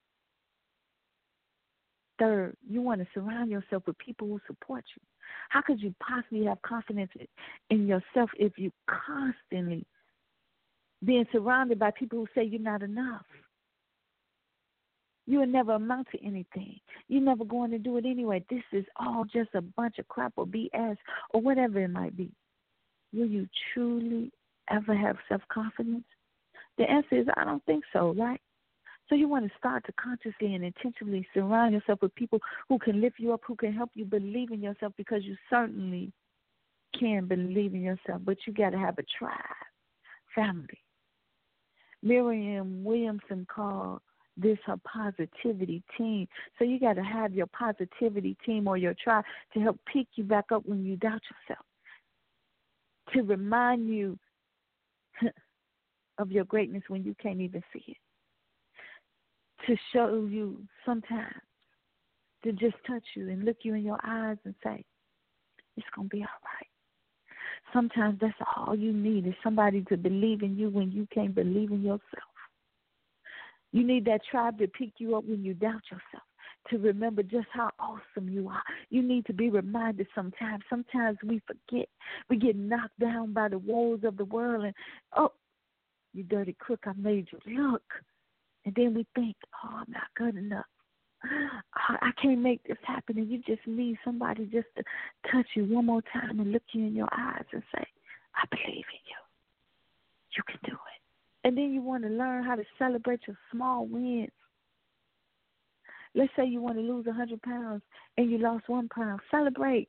Third, you want to surround yourself with people who support you. How could you possibly have confidence in yourself if you constantly being surrounded by people who say you're not enough? You will never amount to anything. You're never going to do it anyway. This is all just a bunch of crap or B S or whatever it might be. Will you truly ever have self-confidence? The answer is I don't think so, right? So you want to start to consciously and intentionally surround yourself with people who can lift you up, who can help you believe in yourself, because you certainly can believe in yourself, but you got to have a tribe, family. Miriam Williamson called this her positivity team. So you got to have your positivity team or your tribe to help pick you back up when you doubt yourself, to remind you of your greatness when you can't even see it, to show you sometimes, to just touch you and look you in your eyes and say, it's going to be all right. Sometimes that's all you need is somebody to believe in you when you can't believe in yourself. You need that tribe to pick you up when you doubt yourself, to remember just how awesome you are. You need to be reminded sometimes. Sometimes we forget. We get knocked down by the woes of the world and, oh, you dirty crook, I made you look. And then we think, oh, I'm not good enough. I can't make this happen. And you just need somebody just to touch you one more time and look you in your eyes and say, I believe in you. You can do it. And then you want to learn how to celebrate your small wins. Let's say you want to lose one hundred pounds and you lost one pound. Celebrate.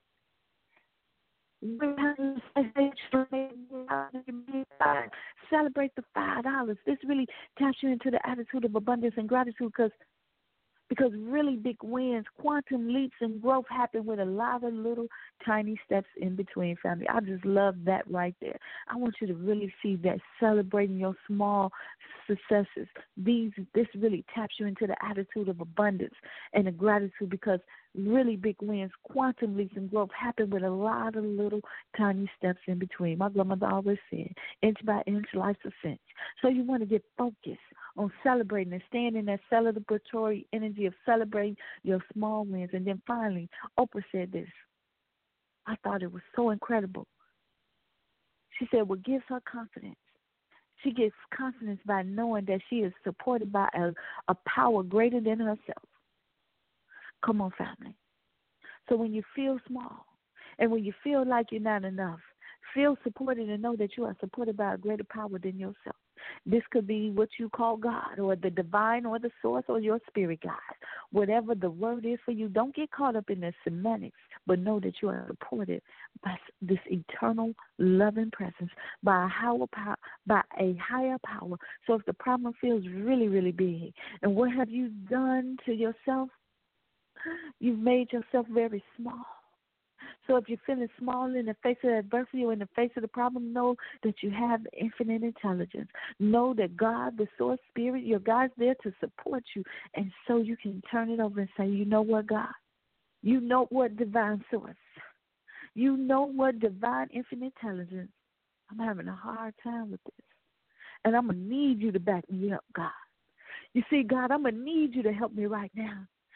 Celebrate the five dollars. This really taps you into the attitude of abundance and gratitude because Because really big wins, quantum leaps, and growth happen with a lot of little tiny steps in between, family. I just love that right there. I want you to really see that, celebrating your small successes. These, this really taps you into the attitude of abundance and the gratitude, because really big wins, quantum leaps, and growth happen with a lot of little tiny steps in between. My grandmother always said, inch by inch, life's a cinch. So you want to get focused on celebrating and staying in that celebratory energy of celebrating your small wins. And then finally, Oprah said this. I thought it was so incredible. She said, what gives her confidence? She gets confidence by knowing that she is supported by a, a power greater than herself. Come on, family. So when you feel small and when you feel like you're not enough, feel supported and know that you are supported by a greater power than yourself. This could be what you call God or the divine or the source or your spirit guide. Whatever the word is for you, don't get caught up in the semantics, but know that you are supported by this eternal loving presence, by a higher power, by a higher power. So if the problem feels really, really big, and what have you done to yourself? You've made yourself very small. So if you're feeling small in the face of adversity or in the face of the problem, know that you have infinite intelligence. Know that God, the source spirit, your God's there to support you. And so you can turn it over and say, you know what, God? You know what, divine source? You know what, divine infinite intelligence? I'm having a hard time with this. And I'm going to need you to back me up, God. You see, God, I'm going to need you to help me right now.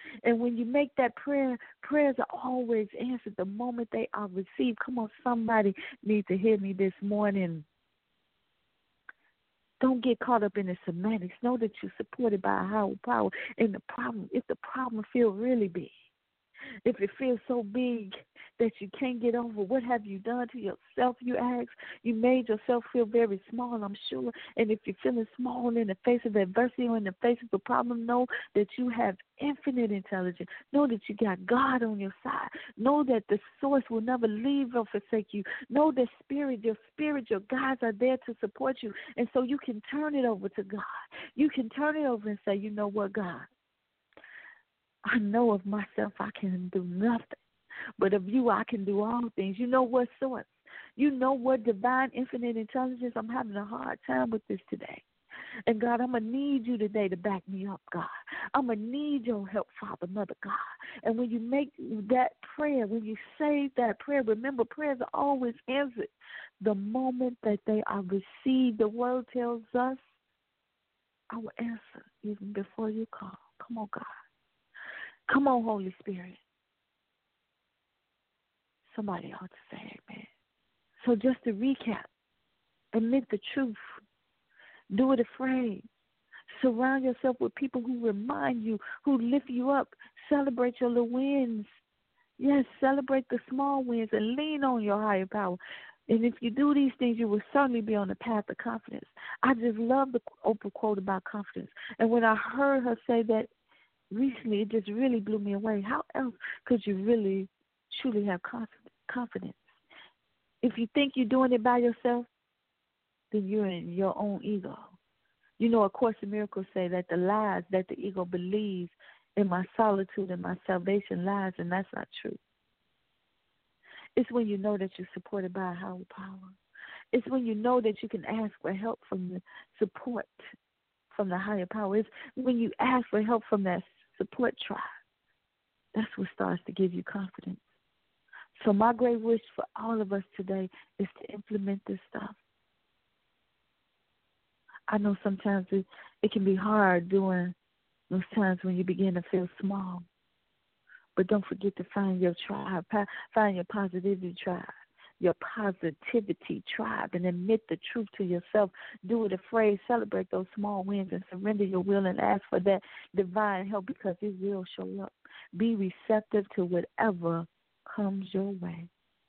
And when you make that prayer, prayers are always answered the moment they are received. Come on, somebody needs to hear me this morning. Don't get caught up in the semantics. Know that you're supported by a higher power. And the problem, if the problem feels really big, if it feels so big that you can't get over, what have you done to yourself, you ask? You made yourself feel very small, I'm sure. And if you're feeling small in the face of adversity or in the face of a problem, know that you have infinite intelligence. Know that you got God on your side. Know that the source will never leave or forsake you. Know that spirit, your spirit, your guides are there to support you. And so you can turn it over to God. You can turn it over and say, you know what, God? I know of myself I can do nothing, but of you I can do all things. You know what source? You know what divine infinite intelligence? I'm having a hard time with this today. And God, I'm going to need you today to back me up, God. I'm going to need your help, Father, Mother, God. And when you make that prayer, when you say that prayer, remember prayers are always answered the moment that they are received. The word tells us I will answer even before you call. Come on, God. Come on, Holy Spirit. Somebody ought to say amen. So just to recap, admit the truth. Do it afraid. Surround yourself with people who remind you, who lift you up. Celebrate your little wins. Yes, celebrate the small wins and lean on your higher power. And if you do these things, you will certainly be on the path of confidence. I just love the Oprah quote about confidence. And when I heard her say that, recently, it just really blew me away. How else could you really, truly have confidence? If you think you're doing it by yourself, then you're in your own ego. You know, A Course in Miracles say that the lies that the ego believes in my solitude and my salvation lies, and that's not true. It's when you know that you're supported by a higher power. It's when you know that you can ask for help from the support from the higher power. It's when you ask for help from that support tribe. That's what starts to give you confidence. So my great wish for all of us today is to implement this stuff. I know sometimes it, it can be hard during those times when you begin to feel small. But don't forget to find your tribe, find your positivity tribe, your positivity tribe, and admit the truth to yourself. Do it afraid. Celebrate those small wins and surrender your will and ask for that divine help because it will show up. Be receptive to whatever comes your way.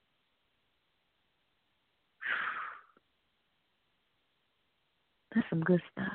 That's some good stuff.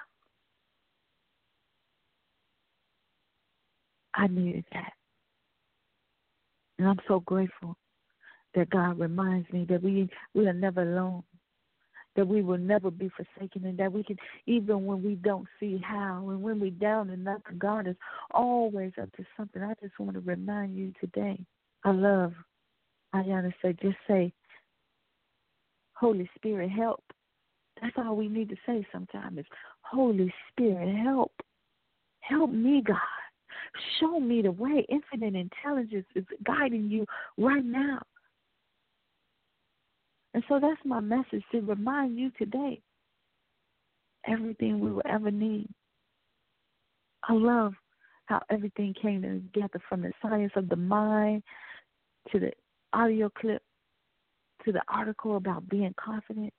I needed that. And I'm so grateful that God reminds me that we, we are never alone, that we will never be forsaken, and that we can, even when we don't see how, and when we're down and nothing, God is always up to something. I just want to remind you today, I love, Ayana said, just say, Holy Spirit, help. That's all we need to say sometimes is, Holy Spirit, help. Help me, God. Show me the way. Infinite intelligence is guiding you right now. And so that's my message, to remind you today, everything we will ever need. I love how everything came together, from the science of the mind to the audio clip to the article about being confident.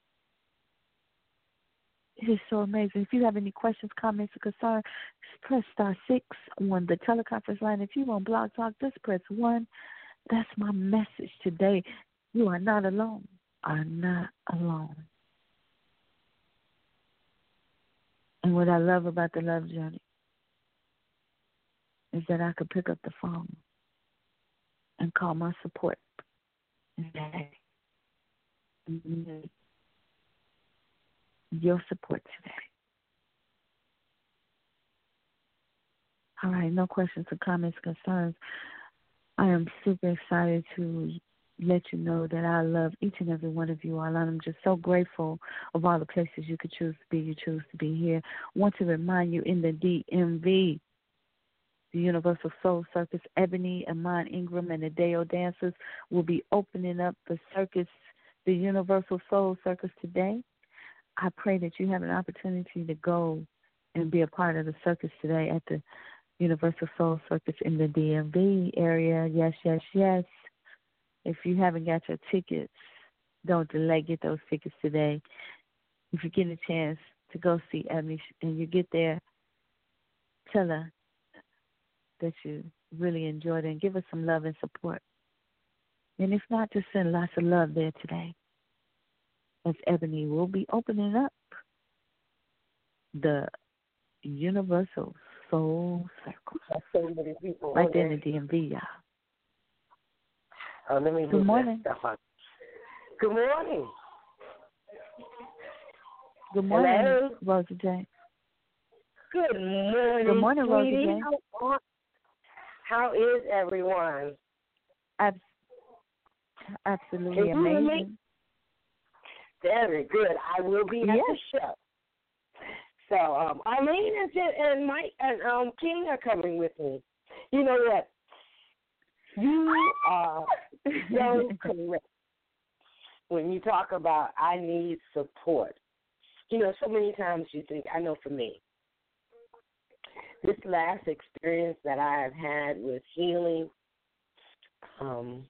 It is so amazing. If you have any questions, comments, or concerns, press star six on the teleconference line. If you want Blog Talk, just press one. That's my message today. You are not alone. Are not alone. And what I love about the Love Journey is that I could pick up the phone and call my support and say, your support today. All right, no questions or comments, concerns. I am super excited to let you know that I love each and every one of you all. I'm just so grateful of all the places you could choose to be. You choose to be here. I want to remind you, in the D M V, the Universal Soul Circus, Ebony, Amon Ingram, and the Deo Dancers will be opening up the circus, the Universal Soul Circus, today. I pray that you have an opportunity to go and be a part of the circus today at the Universal Soul Circus in the D M V area. Yes, yes, yes. If you haven't got your tickets, don't delay. Get those tickets today. If you get a chance to go see Ebony and you get there, tell her that you really enjoyed it and give her some love and support. And if not, just send lots of love there today. As Ebony will be opening up the Universal Soul Circle. So many people right there in the D M V, y'all. Oh, let me Good morning. Good morning. Good morning, Hello? Rosa J. Good morning. Good morning, Rosa sweetie. J. How, how is everyone? Ab- absolutely amazing. Very good. I will be at yes. the show. So um, Arlene and, and Mike and um, King are coming with me. You know what? You are so correct when you talk about I need support. You know, so many times you think, I know for me, this last experience that I have had with healing, um,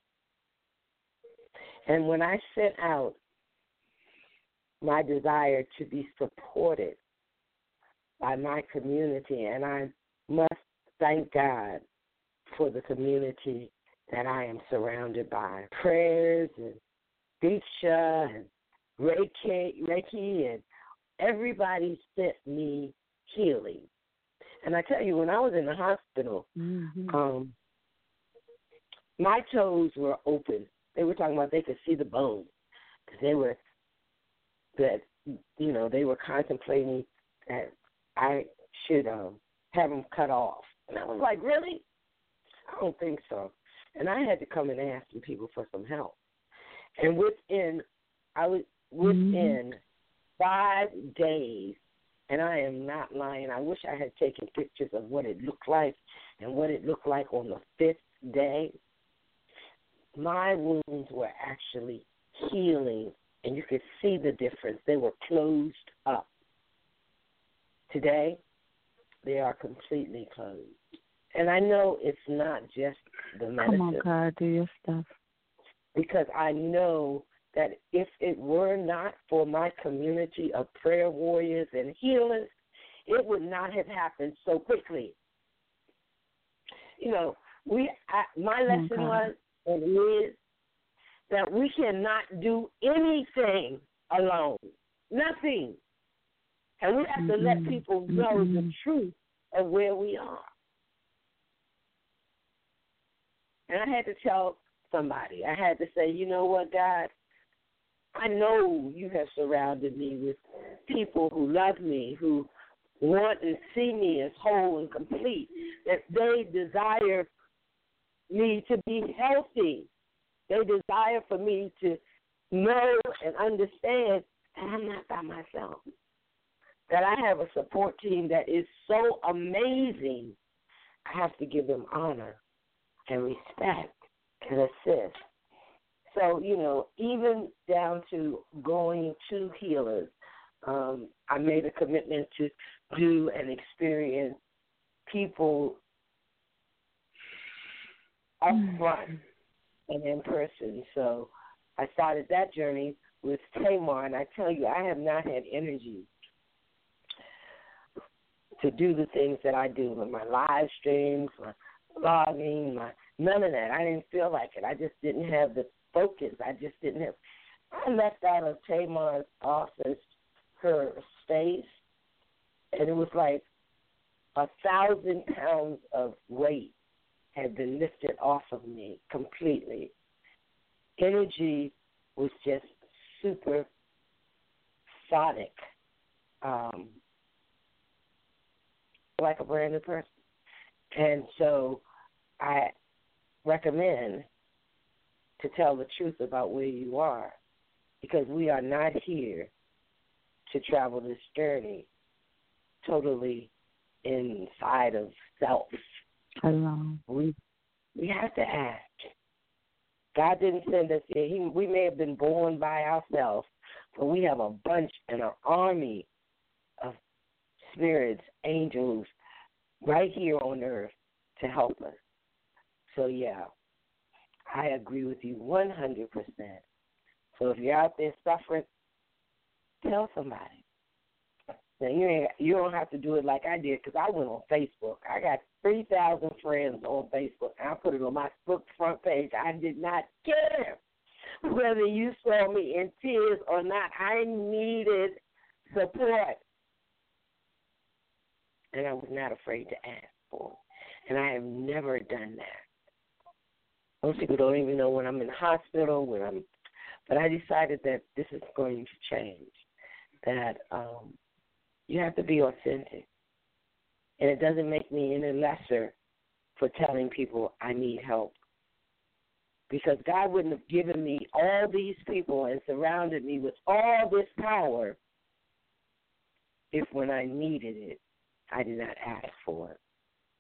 and when I set out my desire to be supported by my community, and I must thank God for the community that I am surrounded by. Prayers and Diksha and Reiki, Reiki and everybody sent me healing. And I tell you, when I was in the hospital, mm-hmm. um, my toes were open. They were talking about they could see the bone because they were that you know they were contemplating that I should um, have them cut off. And I was like, really? I don't think so. And I had to come and ask some people for some help. And within, I was within mm-hmm. five days, and I am not lying. I wish I had taken pictures of what it looked like and what it looked like on the fifth day. My wounds were actually healing, and you could see the difference. They were closed up. Today, they are completely closed. And I know it's not just the medicine. Come on, God, do your stuff. Because I know that if it were not for my community of prayer warriors and healers, it would not have happened so quickly. You know, we. I, my lesson oh, was and is that we cannot do anything alone. Nothing. And we have mm-hmm. to let people know mm-hmm. the truth of where we are. And I had to tell somebody. I had to say, you know what, God? I know you have surrounded me with people who love me, who want and see me as whole and complete, that they desire me to be healthy. They desire for me to know and understand that I'm not by myself, that I have a support team that is so amazing. I have to give them honor and respect and assist. So, you know, even down to going to healers, um, I made a commitment to do and experience people up front and in person. So I started that journey with Tamar, and I tell you, I have not had energy to do the things that I do with my live streams, my blogging, my none of that. I didn't feel like it. I just didn't have the focus. I just didn't have. I left out of Tamar's office, her space, and it was like a thousand pounds of weight had been lifted off of me completely. Energy was just super sonic, um, like a brand new person. And so I recommend to tell the truth about where you are, because we are not here to travel this journey totally inside of self. Alone. We we have to act. God didn't send us here. He, we may have been born by ourselves, but we have a bunch and an army of spirits, angels, right here on earth to help us. So, yeah, I agree with you one hundred percent. So if you're out there suffering, tell somebody. Now, you ain't, you don't have to do it like I did, because I went on Facebook. I got three thousand friends on Facebook. I put it on my book front page. I did not care whether you saw me in tears or not. I needed support. And I was not afraid to ask for it. And I have never done that. Most people don't even know when I'm in the hospital, when I'm, but I decided that this is going to change, that um, you have to be authentic. And it doesn't make me any lesser for telling people I need help. Because God wouldn't have given me all these people and surrounded me with all this power if when I needed it, I did not ask for it.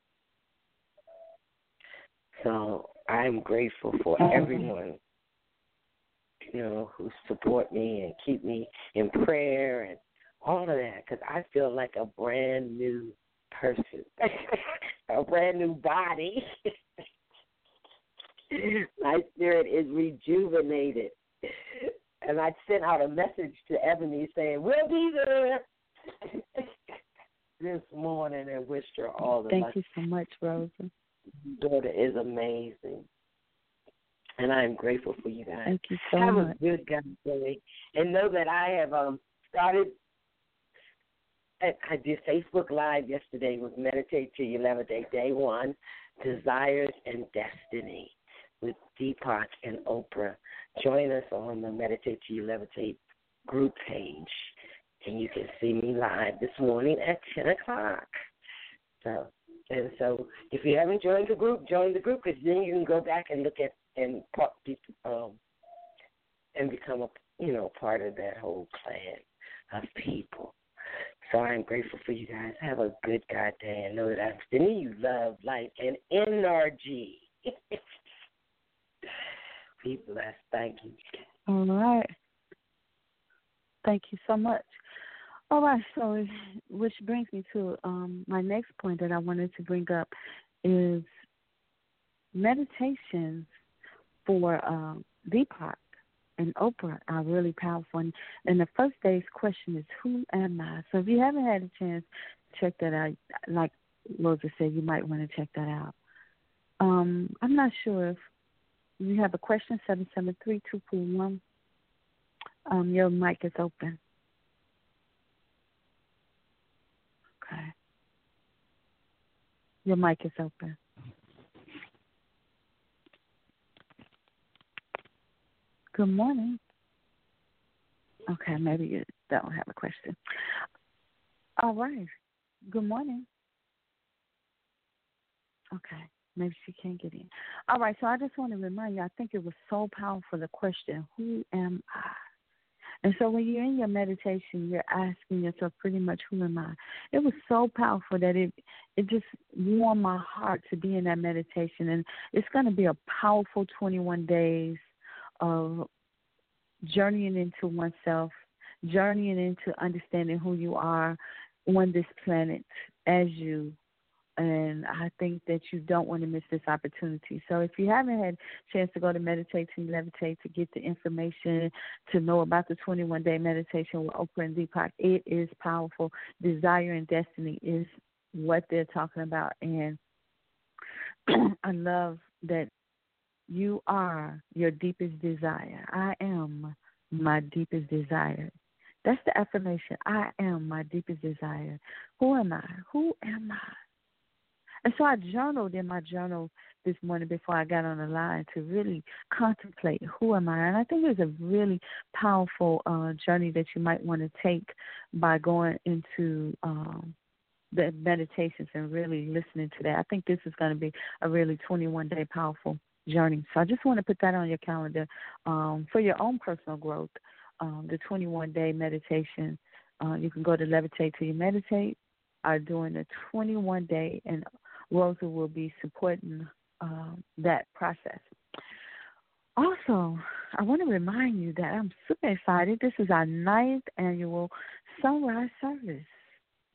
So I'm grateful for everyone, you know, who support me and keep me in prayer and all of that, because I feel like a brand new person, a brand new body. My spirit is rejuvenated. And I sent out a message to Ebony saying, we'll be there this morning, and wished her all the Thank luck. you so much, Rosa. Daughter is amazing. And I am grateful for you guys. Thank you so have much. a good God day. And know that I have um, started, I, I did Facebook Live yesterday with Meditate Till You Levitate, Day One, Desires and Destiny, with Deepak and Oprah. Join us on the Meditate Till You Levitate group page, and you can see me live this morning at ten o'clock. So, and so if you haven't joined the group, join the group, because then you can go back and look at and um and become a you know part of that whole clan of people. So I'm grateful for you guys. Have a good God day, and know that I'm sending you love, light, and energy. Be blessed. Thank you. All right. Thank you so much. All right, so which brings me to um, my next point that I wanted to bring up is meditations for um, Deepak and Oprah are really powerful. And, and the first day's question is, who am I? So if you haven't had a chance to check that out, like Rosa said, you might want to check that out. Um, I'm not sure if you have a question, seven seven three, two four one. Um, your mic is open. Okay. Your mic is open. Good morning. Okay, maybe you don't have a question. All right. Good morning. Okay, maybe she can't get in. All right, so I just want to remind you, I think it was so powerful, the question, who am I? And so when you're in your meditation, you're asking yourself pretty much, who am I? It was so powerful that it it just warmed my heart to be in that meditation. And it's going to be a powerful twenty-one days of journeying into oneself, journeying into understanding who you are on this planet as you. And I think that you don't want to miss this opportunity. So if you haven't had a chance to go to Meditate to Levitate to get the information, to know about the twenty-one day meditation with Oprah and Deepak, it is powerful. Desire and destiny is what they're talking about. And I love that you are your deepest desire. I am my deepest desire. That's the affirmation. I am my deepest desire. Who am I? Who am I? And so I journaled in my journal this morning before I got on the line to really contemplate who am I. And I think it's a really powerful uh, journey that you might want to take by going into um, the meditations and really listening to that. I think this is going to be a really twenty-one day powerful journey. So I just want to put that on your calendar um, for your own personal growth, um, the twenty-one day meditation. Uh, you can go to Levitate Till You Meditate. Are doing a twenty-one day, and Rosa will be supporting uh, that process. Also, I want to remind you that I'm super excited. This is our ninth annual Sunrise Service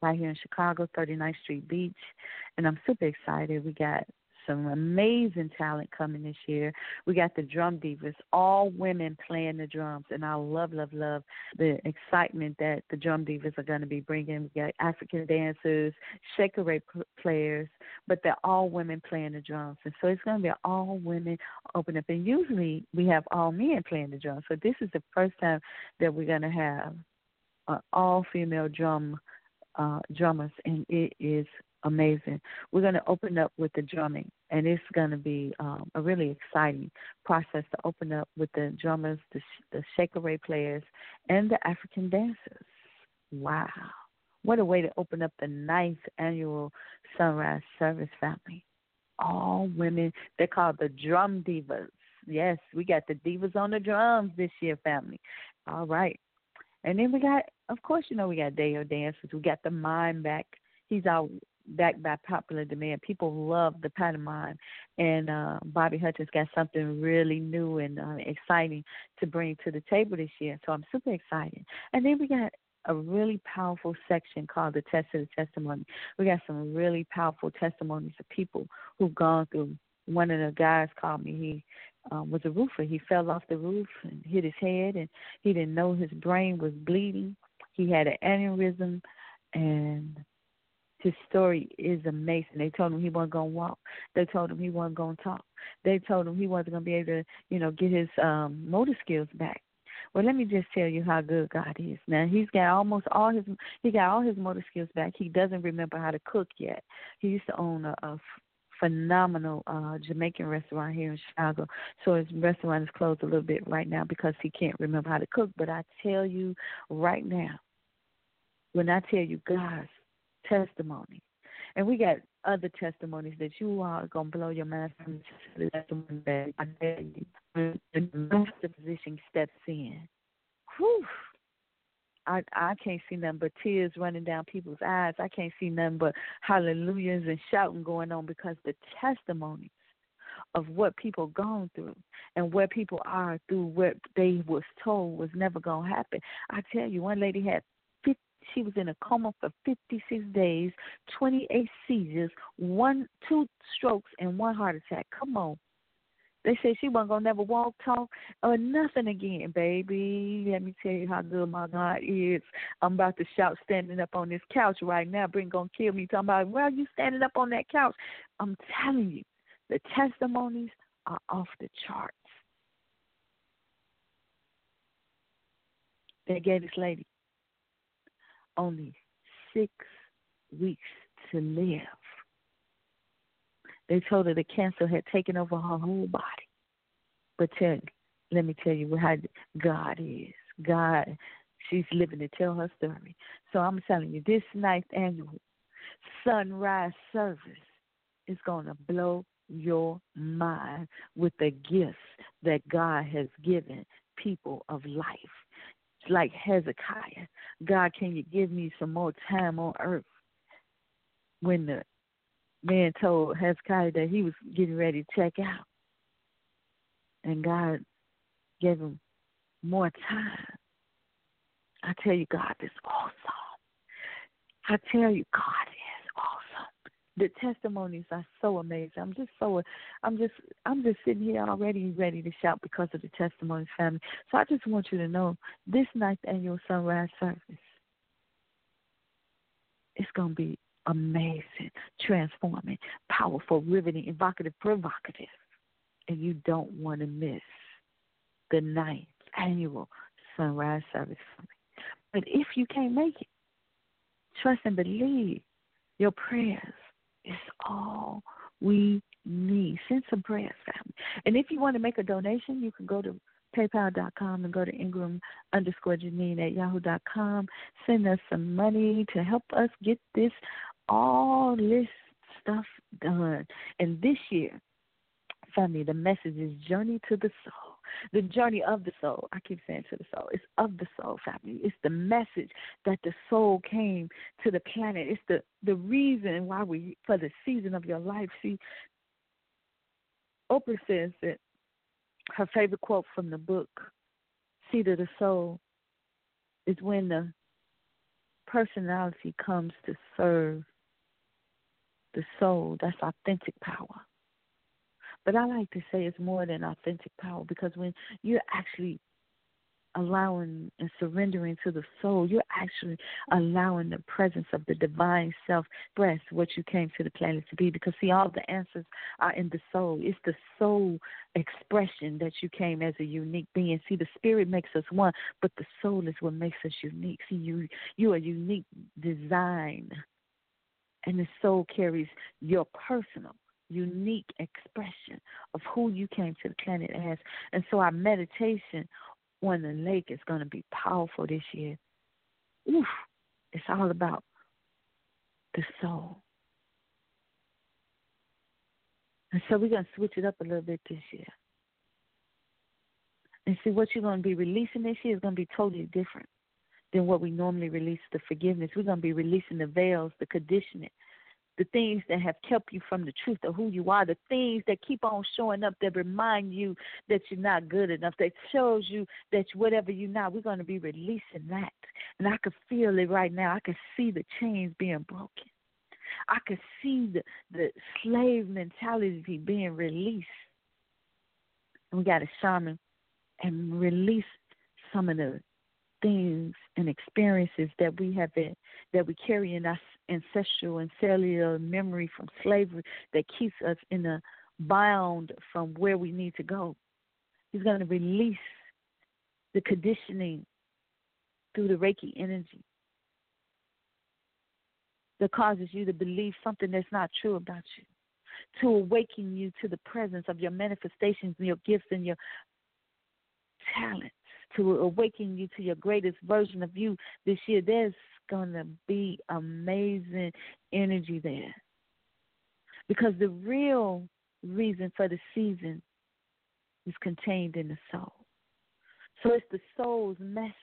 right here in Chicago, thirty-ninth Street Beach. And I'm super excited. We got some amazing talent coming this year. We got the Drum Divas, all women playing the drums, and I love, love, love the excitement that the Drum Divas are going to be bringing. We got African dancers, Shaker Ray players, but they're all women playing the drums, and so it's going to be an all women open up. And usually we have all men playing the drums, so this is the first time that we're going to have uh, all female drum uh, drummers, and it is amazing. We're going to open up with the drumming, and it's going to be um, a really exciting process to open up with the drummers, the, the Shaker Ray players, and the African dancers. Wow. What a way to open up the ninth annual Sunrise Service, family. All women. They're called the Drum Divas. Yes, we got the divas on the drums this year, family. All right. And then we got, of course, you know, we got Dayo dancers. We got the mime back. He's out back by popular demand. People love the pantomime, and uh, Bobby Hutchins got something really new and uh, exciting to bring to the table this year. So I'm super excited. And then we got a really powerful section called the Test of the Testimony. We got some really powerful testimonies of people who've gone through. One of the guys called me. He um, was a roofer. He fell off the roof and hit his head, and he didn't know his brain was bleeding. He had an aneurysm, and his story is amazing. They told him he wasn't going to walk. They told him he wasn't going to talk. They told him he wasn't going to be able to, you know, get his um, motor skills back. Well, let me just tell you how good God is. Now, he's got almost all his, he got all his motor skills back. He doesn't remember how to cook yet. He used to own a, a phenomenal uh, Jamaican restaurant here in Chicago. So his restaurant is closed a little bit right now because he can't remember how to cook. But I tell you right now, when I tell you God's testimony, and we got other testimonies that you are going to blow your mind from the testimony that I tell you. When the master physician steps in, whew, I, I can't see nothing but tears running down people's eyes. I can't see nothing but hallelujahs and shouting going on because the testimonies of what people gone through and where people are through what they was told was never going to happen. I tell you, one lady had fifty, she was in a coma for fifty-six days, twenty-eight seizures, one, two strokes, and one heart attack. Come on. They said she wasn't going to never walk, talk, or nothing again, baby. Let me tell you how good my God is. I'm about to shout standing up on this couch right now. Brent going to kill me. Talking about, well, you standing up on that couch. I'm telling you, the testimonies are off the charts. They gave this lady only six weeks to live. They told her the cancer had taken over her whole body. But tell, let me tell you how God is. God, she's living to tell her story. So I'm telling you, this ninth annual Sunrise Service is going to blow your mind with the gifts that God has given people of life. It's like Hezekiah. God, can you give me some more time on earth? When the man told Hezekiah that he was getting ready to check out. And God gave him more time. I tell you, God is awesome. I tell you, God is awesome. The testimonies are so amazing. I'm just so, I'm just, I'm just sitting here already ready to shout because of the testimonies, family. So I just want you to know this ninth annual Sunrise Service, it's going to be amazing, transforming, powerful, riveting, evocative, provocative. And you don't want to miss the ninth annual Sunrise Service for me. But if you can't make it, trust and believe your prayers is all we need. Send some prayers, family. And if you want to make a donation, you can go to PayPal dot com and go to Ingram underscore Janine at Yahoo dot com. Send us some money to help us get this all this stuff done. And this year, family, the message is journey to the soul. The journey of the soul. I keep saying to the soul. It's of the soul, family. It's the message that the soul came to the planet. It's the, the reason why we, for the season of your life. See, Oprah says that her favorite quote from the book, Seed of the Soul, is when the personality comes to serve the soul. That's authentic power. But I like to say it's more than authentic power, because when you're actually allowing and surrendering to the soul, you're actually allowing the presence of the divine self express what you came to the planet to be. Because, see, all the answers are in the soul. It's the soul expression that you came as a unique being. See, the spirit makes us one, but the soul is what makes us unique. See, you you are unique design, and the soul carries your personal, unique expression of who you came to the planet as. And so our meditation on the lake is going to be powerful this year. Oof, it's all about the soul. And so we're going to switch it up a little bit this year. And see, what you're going to be releasing this year is going to be totally different than what we normally release, the forgiveness. We're going to be releasing the veils, the conditioning, the things that have kept you from the truth of who you are, the things that keep on showing up that remind you that you're not good enough, that shows you that whatever you're not, we're going to be releasing that. And I can feel it right now. I can see the chains being broken. I can see the, the slave mentality being released. And we got to shaman and release some of the things and experiences that we have been, that we carry in our ancestral and cellular memory from slavery that keeps us in a bound from where we need to go. He's going to release the conditioning through the Reiki energy that causes you to believe something that's not true about you, to awaken you to the presence of your manifestations and your gifts and your talents, to awaken you to your greatest version of you this year. There's going to be amazing energy there, because the real reason for the season is contained in the soul. So it's the soul's message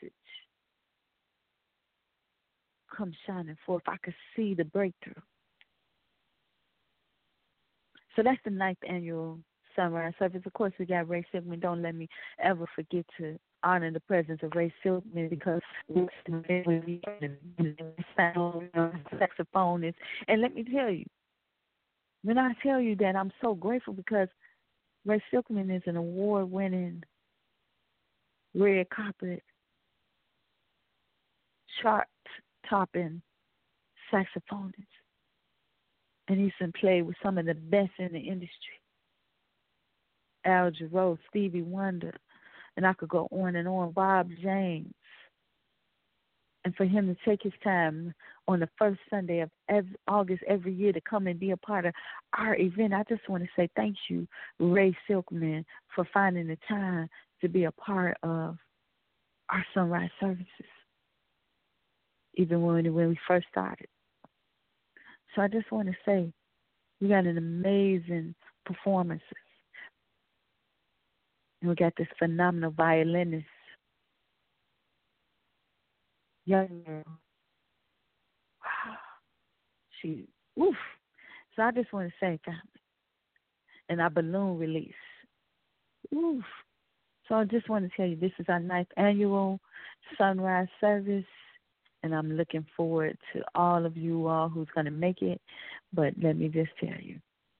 come shining forth. I could see the breakthrough. So that's the ninth annual Sunrise Service. Of course, we got Ray Silkman. Don't let me ever forget to honor the presence of Ray Silkman, because saxophonist. And let me tell you, when I tell you that, I'm so grateful, because Ray Silkman is an award-winning, red carpet, chart-topping saxophonist. And he's been played with some of the best in the industry. Al Jarreau, Stevie Wonder, and I could go on and on, Bob James. And for him to take his time on the first Sunday of every, August every year to come and be a part of our event, I just want to say thank you, Ray Silkman, for finding the time to be a part of our Sunrise services, even when, when we first started. So I just want to say we got an amazing performances. And we got this phenomenal violinist, young girl. Wow. She, woof. So I just want to say, family, and our balloon release. Woof. So I just want to tell you, this is our ninth annual Sunrise service, and I'm looking forward to all of you all who's going to make it. But let me just tell you,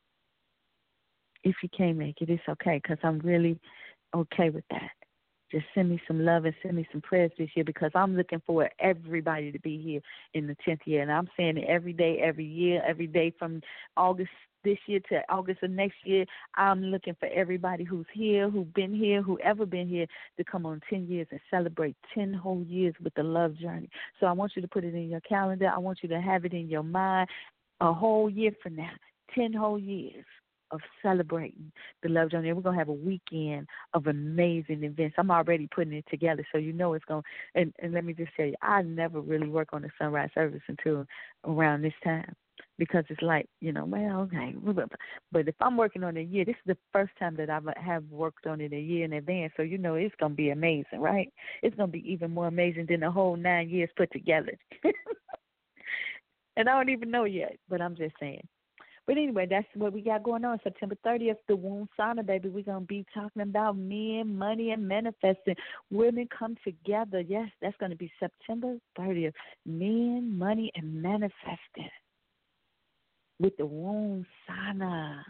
if you can't make it, it's okay, because I'm really okay with that. Just send me some love and send me some prayers this year, because I'm looking for everybody to be here in the tenth year. And I'm saying it every day, every year, every day from August this year to August of next year. I'm looking for everybody who's here, who's been here, who ever been here, to come on ten years and celebrate ten whole years with the Love Journey. So I want you to put it in your calendar. I want you to have it in your mind a whole year from now, ten whole years of celebrating the Love Journey. And we're going to have a weekend of amazing events. I'm already putting it together, so you know it's going to, and, and let me just tell you, I never really work on the Sunrise service until around this time, because it's like, you know, well, okay. But if I'm working on it a year, this is the first time that I have worked on it a year in advance, so you know it's going to be amazing, right? It's going to be even more amazing than the whole nine years put together. And I don't even know yet, but I'm just saying. But anyway, that's what we got going on. September thirtieth, the Womb Sauna, baby. We're going to be talking about men, money, and manifesting. Women come together. Yes, that's going to be September thirtieth. Men, money, and manifesting with the Womb Sauna.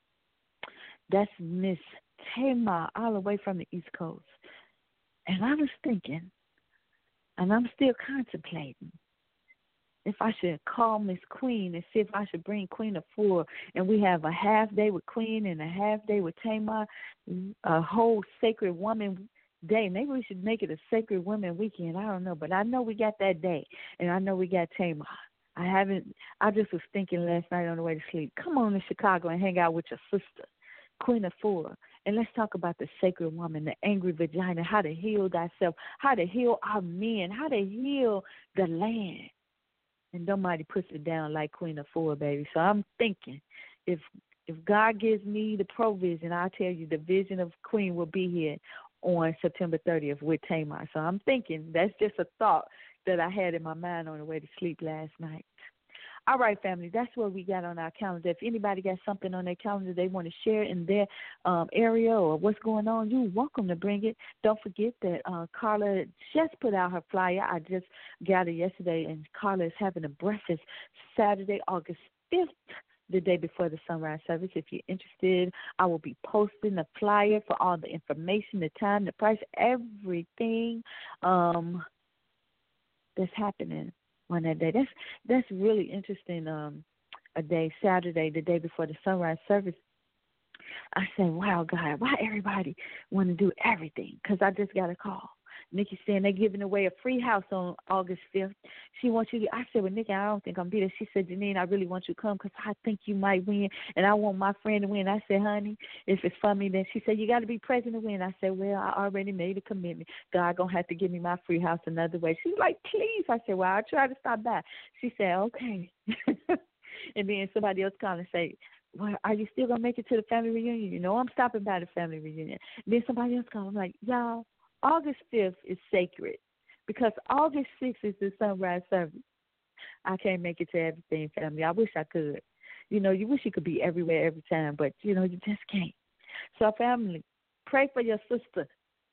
That's Miss Tamar, all the way from the East Coast. And I was thinking, and I'm still contemplating, if I should call Miss Queen and see if I should bring Queen of Four, and we have a half day with Queen and a half day with Tamar, a whole Sacred Woman Day. Maybe we should make it a Sacred Women Weekend. I don't know, but I know we got that day, and I know we got Tamar. I haven't. I just was thinking last night on the way to sleep. Come on to Chicago and hang out with your sister, Queen of Four, and let's talk about the sacred woman, the angry vagina, how to heal thyself, how to heal our men, how to heal the land. And nobody puts it down like Queen of Four, baby. So I'm thinking, if if God gives me the provision, I'll tell you the vision of Queen will be here on September thirtieth with Tamar. So I'm thinking, that's just a thought that I had in my mind on the way to sleep last night. All right, family, that's what we got on our calendar. If anybody got something on their calendar they want to share in their um, area or what's going on, you're welcome to bring it. Don't forget that uh, Carla just put out her flyer. I just got it yesterday, and Carla is having a breakfast Saturday, August fifth, the day before the sunrise service. If you're interested, I will be posting the flyer for all the information, the time, the price, everything um, that's happening on that day. That's that's really interesting. Um, a day, Saturday, the day before the sunrise service. I said, wow, God, why everybody want to do everything? Because I just got a call. Nikki saying they're giving away a free house on August fifth. She wants you to, I said, well, Nikki, I don't think I'm be there. She said, Janine, I really want you to come because I think you might win, and I want my friend to win. I said, honey, if it's for me, then she said, you got to be present to win. I said, well, I already made a commitment. God going to have to give me my free house another way. She's like, please. I said, well, I'll try to stop by. She said, okay. And then somebody else called and say, well, are you still going to make it to the family reunion? You know, I'm stopping by the family reunion. And then somebody else called. I'm like, y'all, August fifth is sacred because August sixth is the sunrise service. I can't make it to everything, family. I wish I could. You know, you wish you could be everywhere every time, but, you know, you just can't. So, family, pray for your sister.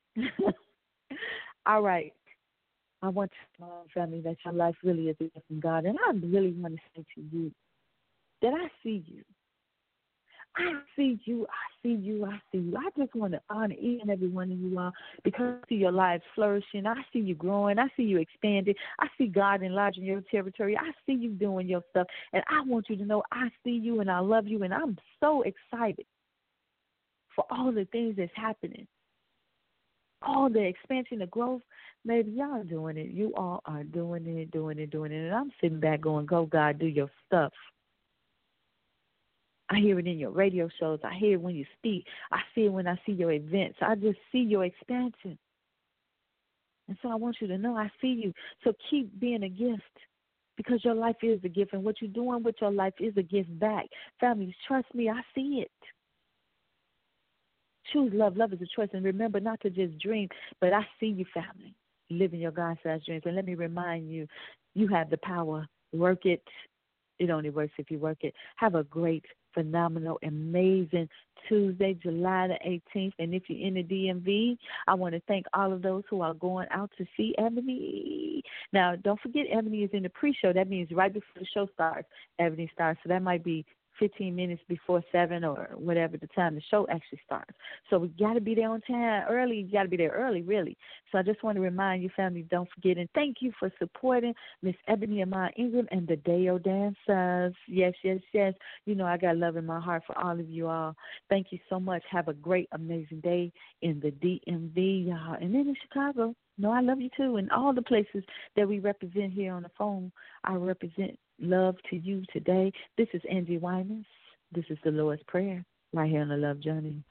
All right. I want to tell my family that your life really is a gift from God, and I really want to say to you that I see you. I see you, I see you, I see you. I just want to honor each and every one of you all because I see your lives flourishing. I see you growing. I see you expanding. I see God enlarging your territory. I see you doing your stuff. And I want you to know I see you and I love you, and I'm so excited for all the things that's happening. All the expansion, the growth, maybe y'all doing it. You all are doing it, doing it, doing it. And I'm sitting back going, go, God, do your stuff. I hear it in your radio shows. I hear it when you speak. I see it when I see your events. I just see your expansion. And so I want you to know I see you. So keep being a gift because your life is a gift, and what you're doing with your life is a gift back. Families, trust me, I see it. Choose love. Love is a choice. And remember not to just dream, but I see you, family, living your God-sized dreams. And let me remind you, you have the power. Work it. It only works if you work it. Have a great, phenomenal, amazing Tuesday, July the eighteenth. And if you're in the D M V, I want to thank all of those who are going out to see Ebony. Now, don't forget, Ebony is in the pre-show. That means right before the show starts, Ebony starts. So that might be fifteen minutes before seven or whatever the time the show actually starts. So we got to be there on time early. You got to be there early, really. So I just want to remind you, family, don't forget. And thank you for supporting Miss Ebony Amaya Ingram and the Deo Dancers. Yes, yes, yes. You know I got love in my heart for all of you all. Thank you so much. Have a great, amazing day in the D M V, y'all. And then in Chicago. No, I love you too. And all the places that we represent here on the phone, I represent love to you today. This is Angie Winans. This is the Lord's Prayer right here on the Love Journey.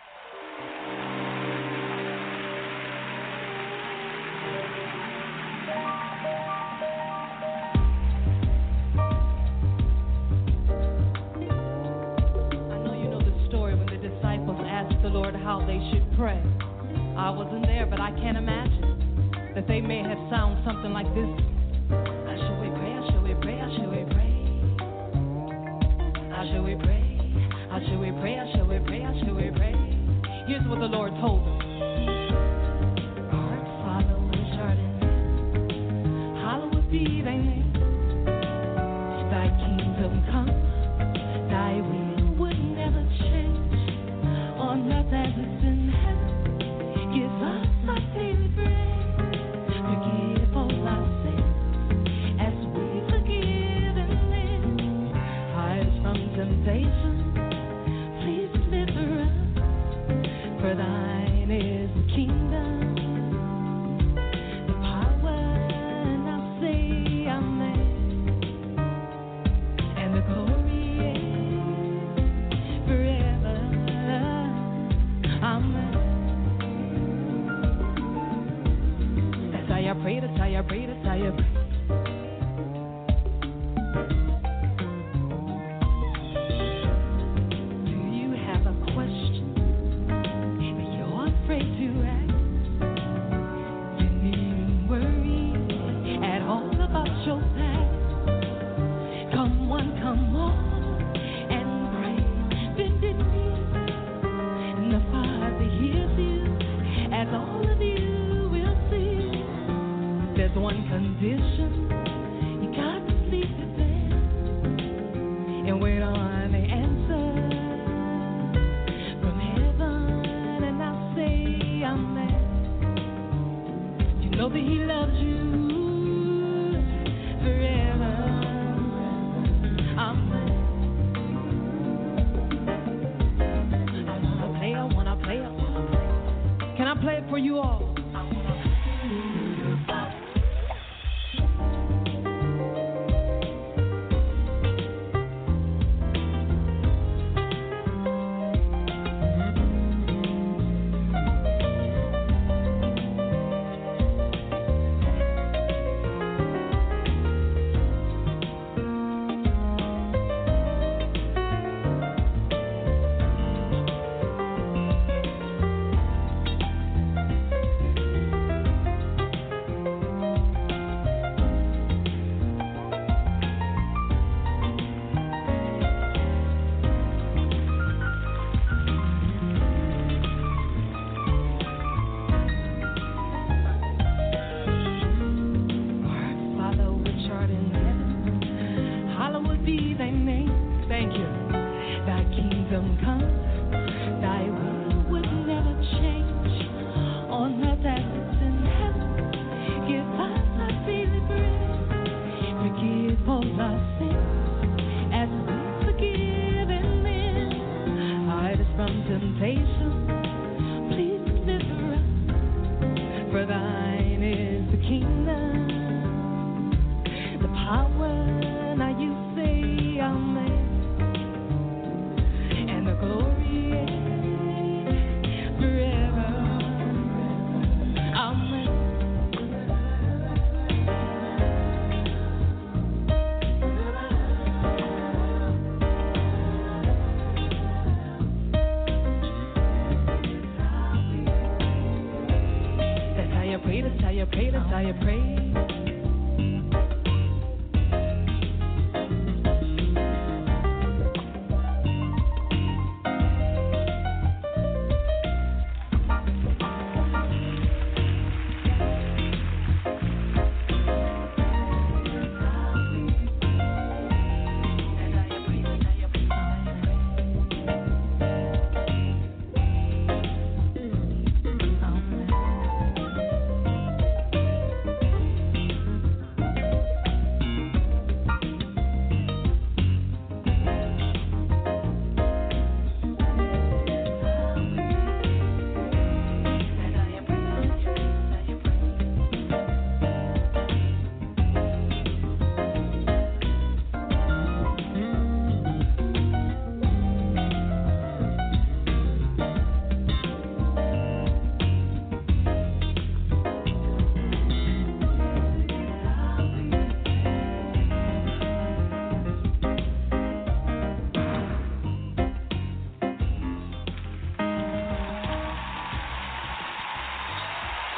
I know you know the story when the disciples asked the Lord how they should pray. I wasn't there, but I can't imagine that they may have sounded something like this. Should we pray? Should we pray? Should we pray? How should we pray? How should we pray? How should we pray? How should we pray? Here's what the Lord told us. Our Father which art in heaven, hallowed be thy name. Thy kingdom come, thy will would never change. On earth as it's in heaven, give us our daily bread. Forgive all our sins as we forgive and them. Hide us from temptation, please deliver us. For thine is the kingdom, the power, and I'll say amen. And the glory is forever. Amen. That's how I pray, that's how I pray, that's how I pray.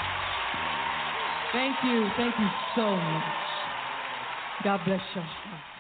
Thank you. Thank you so much. God bless your heart.